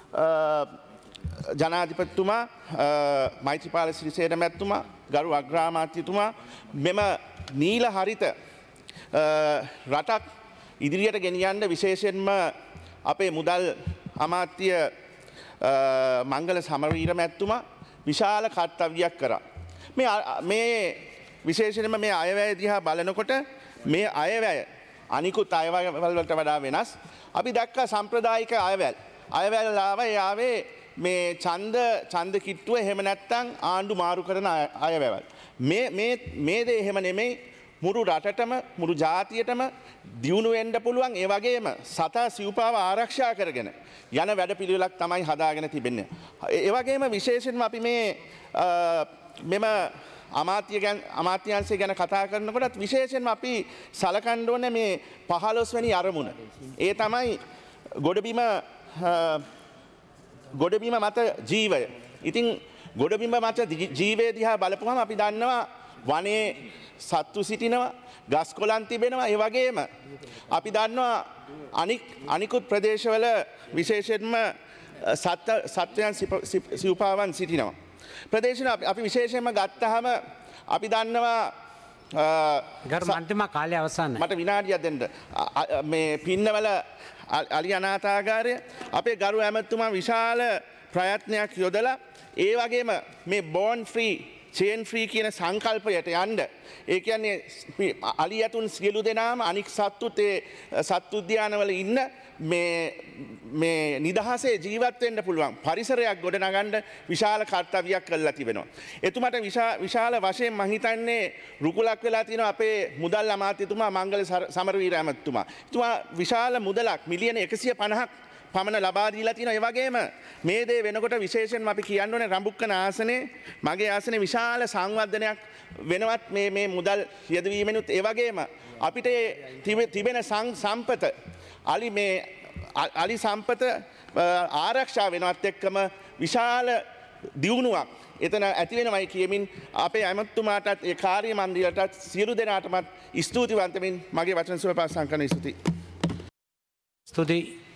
ජනාධිපතිතුමා මෛත්‍රීපාල සිරිසේන මැතිතුමා ගරු අග්‍රාමාත්‍යතුමා මෙම නීල හරිත රටක් ඉදිරියට ගෙනියන්න විශේෂයෙන්ම අපේ මුදල් අමාත්‍ය මංගල සමරවීර මැතිතුමා විශාල කර්තව්‍යයක් කරා. මේ මේ විශේෂයෙන්ම මේ අයවැය දිහා බලනකොට මේ අයවැය අනිකුත් අයවැය වලට වඩා වෙනස්. අපි දැක්කා සම්ප්‍රදායික අයවැල්. අයවැල් ආව ඒ ආවේ මේ ඡන්ද ඡන්ද කිට්ටුව එහෙම නැත්නම් ආණ්ඩු මාරු කරන අයවැල්. මේ මේ මේ දේ එහෙම නෙමෙයි මුළු රටටම මුළු ජාතියටම දියුණු වෙන්න පුළුවන් ඒ වගේම සතා සිව්පාව ආරක්ෂා කරගෙන යන වැඩපිළිවෙලක් තමයි හදාගෙන තිබෙන්නේ. ඒ වගේම විශේෂයෙන්ම අපි මේ මෙම අමාත්‍ය ගැන අමාත්‍යාංශය ගැන කතා කරනකොටත් විශේෂයෙන්ම අපි සලකන්න ඕනේ මේ පහළොස් වෙනි අරමුණ. ඒ තමයි ගොඩබිම ගොඩබිම මත ජීවය. ඉතින් ගොඩබිම මත ජීවය දිහා බලපුවම අපි දන්නවා වනයේ සත්තු සිටිනවා, ගස් කොළන් තිබෙනවා. ඒ වගේම අපි දන්නවා අනික් අනිකුත් ප්‍රදේශවල විශේෂයෙන්ම සත්වයන් සිව්පාවන් සිටිනවා. ප්‍රදේශන අපි විශේෂයෙන්ම ගත්තහම අපි දන්නවා ගරු මන්ත්‍රීතුමා කාලය අවසන්යි. මට විනාඩියක් දෙන්න. මේ පින්නවල අලි අනාථාගාරය අපේ ගරු ඇමතුමා විශාල ප්‍රයත්නයක් යොදලා ඒ වගේම මේ බෝන් ෆ්‍රී චේන් ෆ්‍රී කියන සංකල්පයට යන්න. ඒ කියන්නේ අලි ඇතුන් සියලු දෙනාම අනික් සත්තුත් ඒ සත්තු උද්‍යානවල ඉන්න මේ මේ නිදහසේ ජීවත් වෙන්න පුළුවන් පරිසරයක් ගොඩනගන්න විශාල කර්තව්‍යයක් කරලා තිබෙනවා. එතුමාට විශාල වශයෙන් මම හිතන්නේ රුකුලක් වෙලා තියෙනවා අපේ මුදල් අමාත්‍යතුමා මංගල සමරවීර ඇමතුමා. එතුමා විශාල මුදලක් මිලියන එකසිය පනහක් පමණ ලබා දීලා තියෙනවා. ඒ වගේම මේ දේ වෙනකොට විශේෂයෙන්ම අපි කියන්න ඕනේ රඹුක්කන ආසනේ මගේ ආසනේ විශාල සංවර්ධනයක් වෙනවත් මේ මේ මුදල් යෙදවීමෙනුත් ඒ වගේම අපිට තිබෙන සම්පත අලි මේ අලි සම්පත ආරක්ෂා වෙනවත් එක්කම විශාල දියුණුවක් එතන ඇති වෙනවයි කියමින් අපේ ඇමතුමාටත් ඒ කාර්ය මණ්ඩලයටත් සියලු දෙනාටමත් ස්තුතිවන්ත වෙමින් මගේ වචන සුවපත් සංකලන ස්තුතියි. ස්තුතියි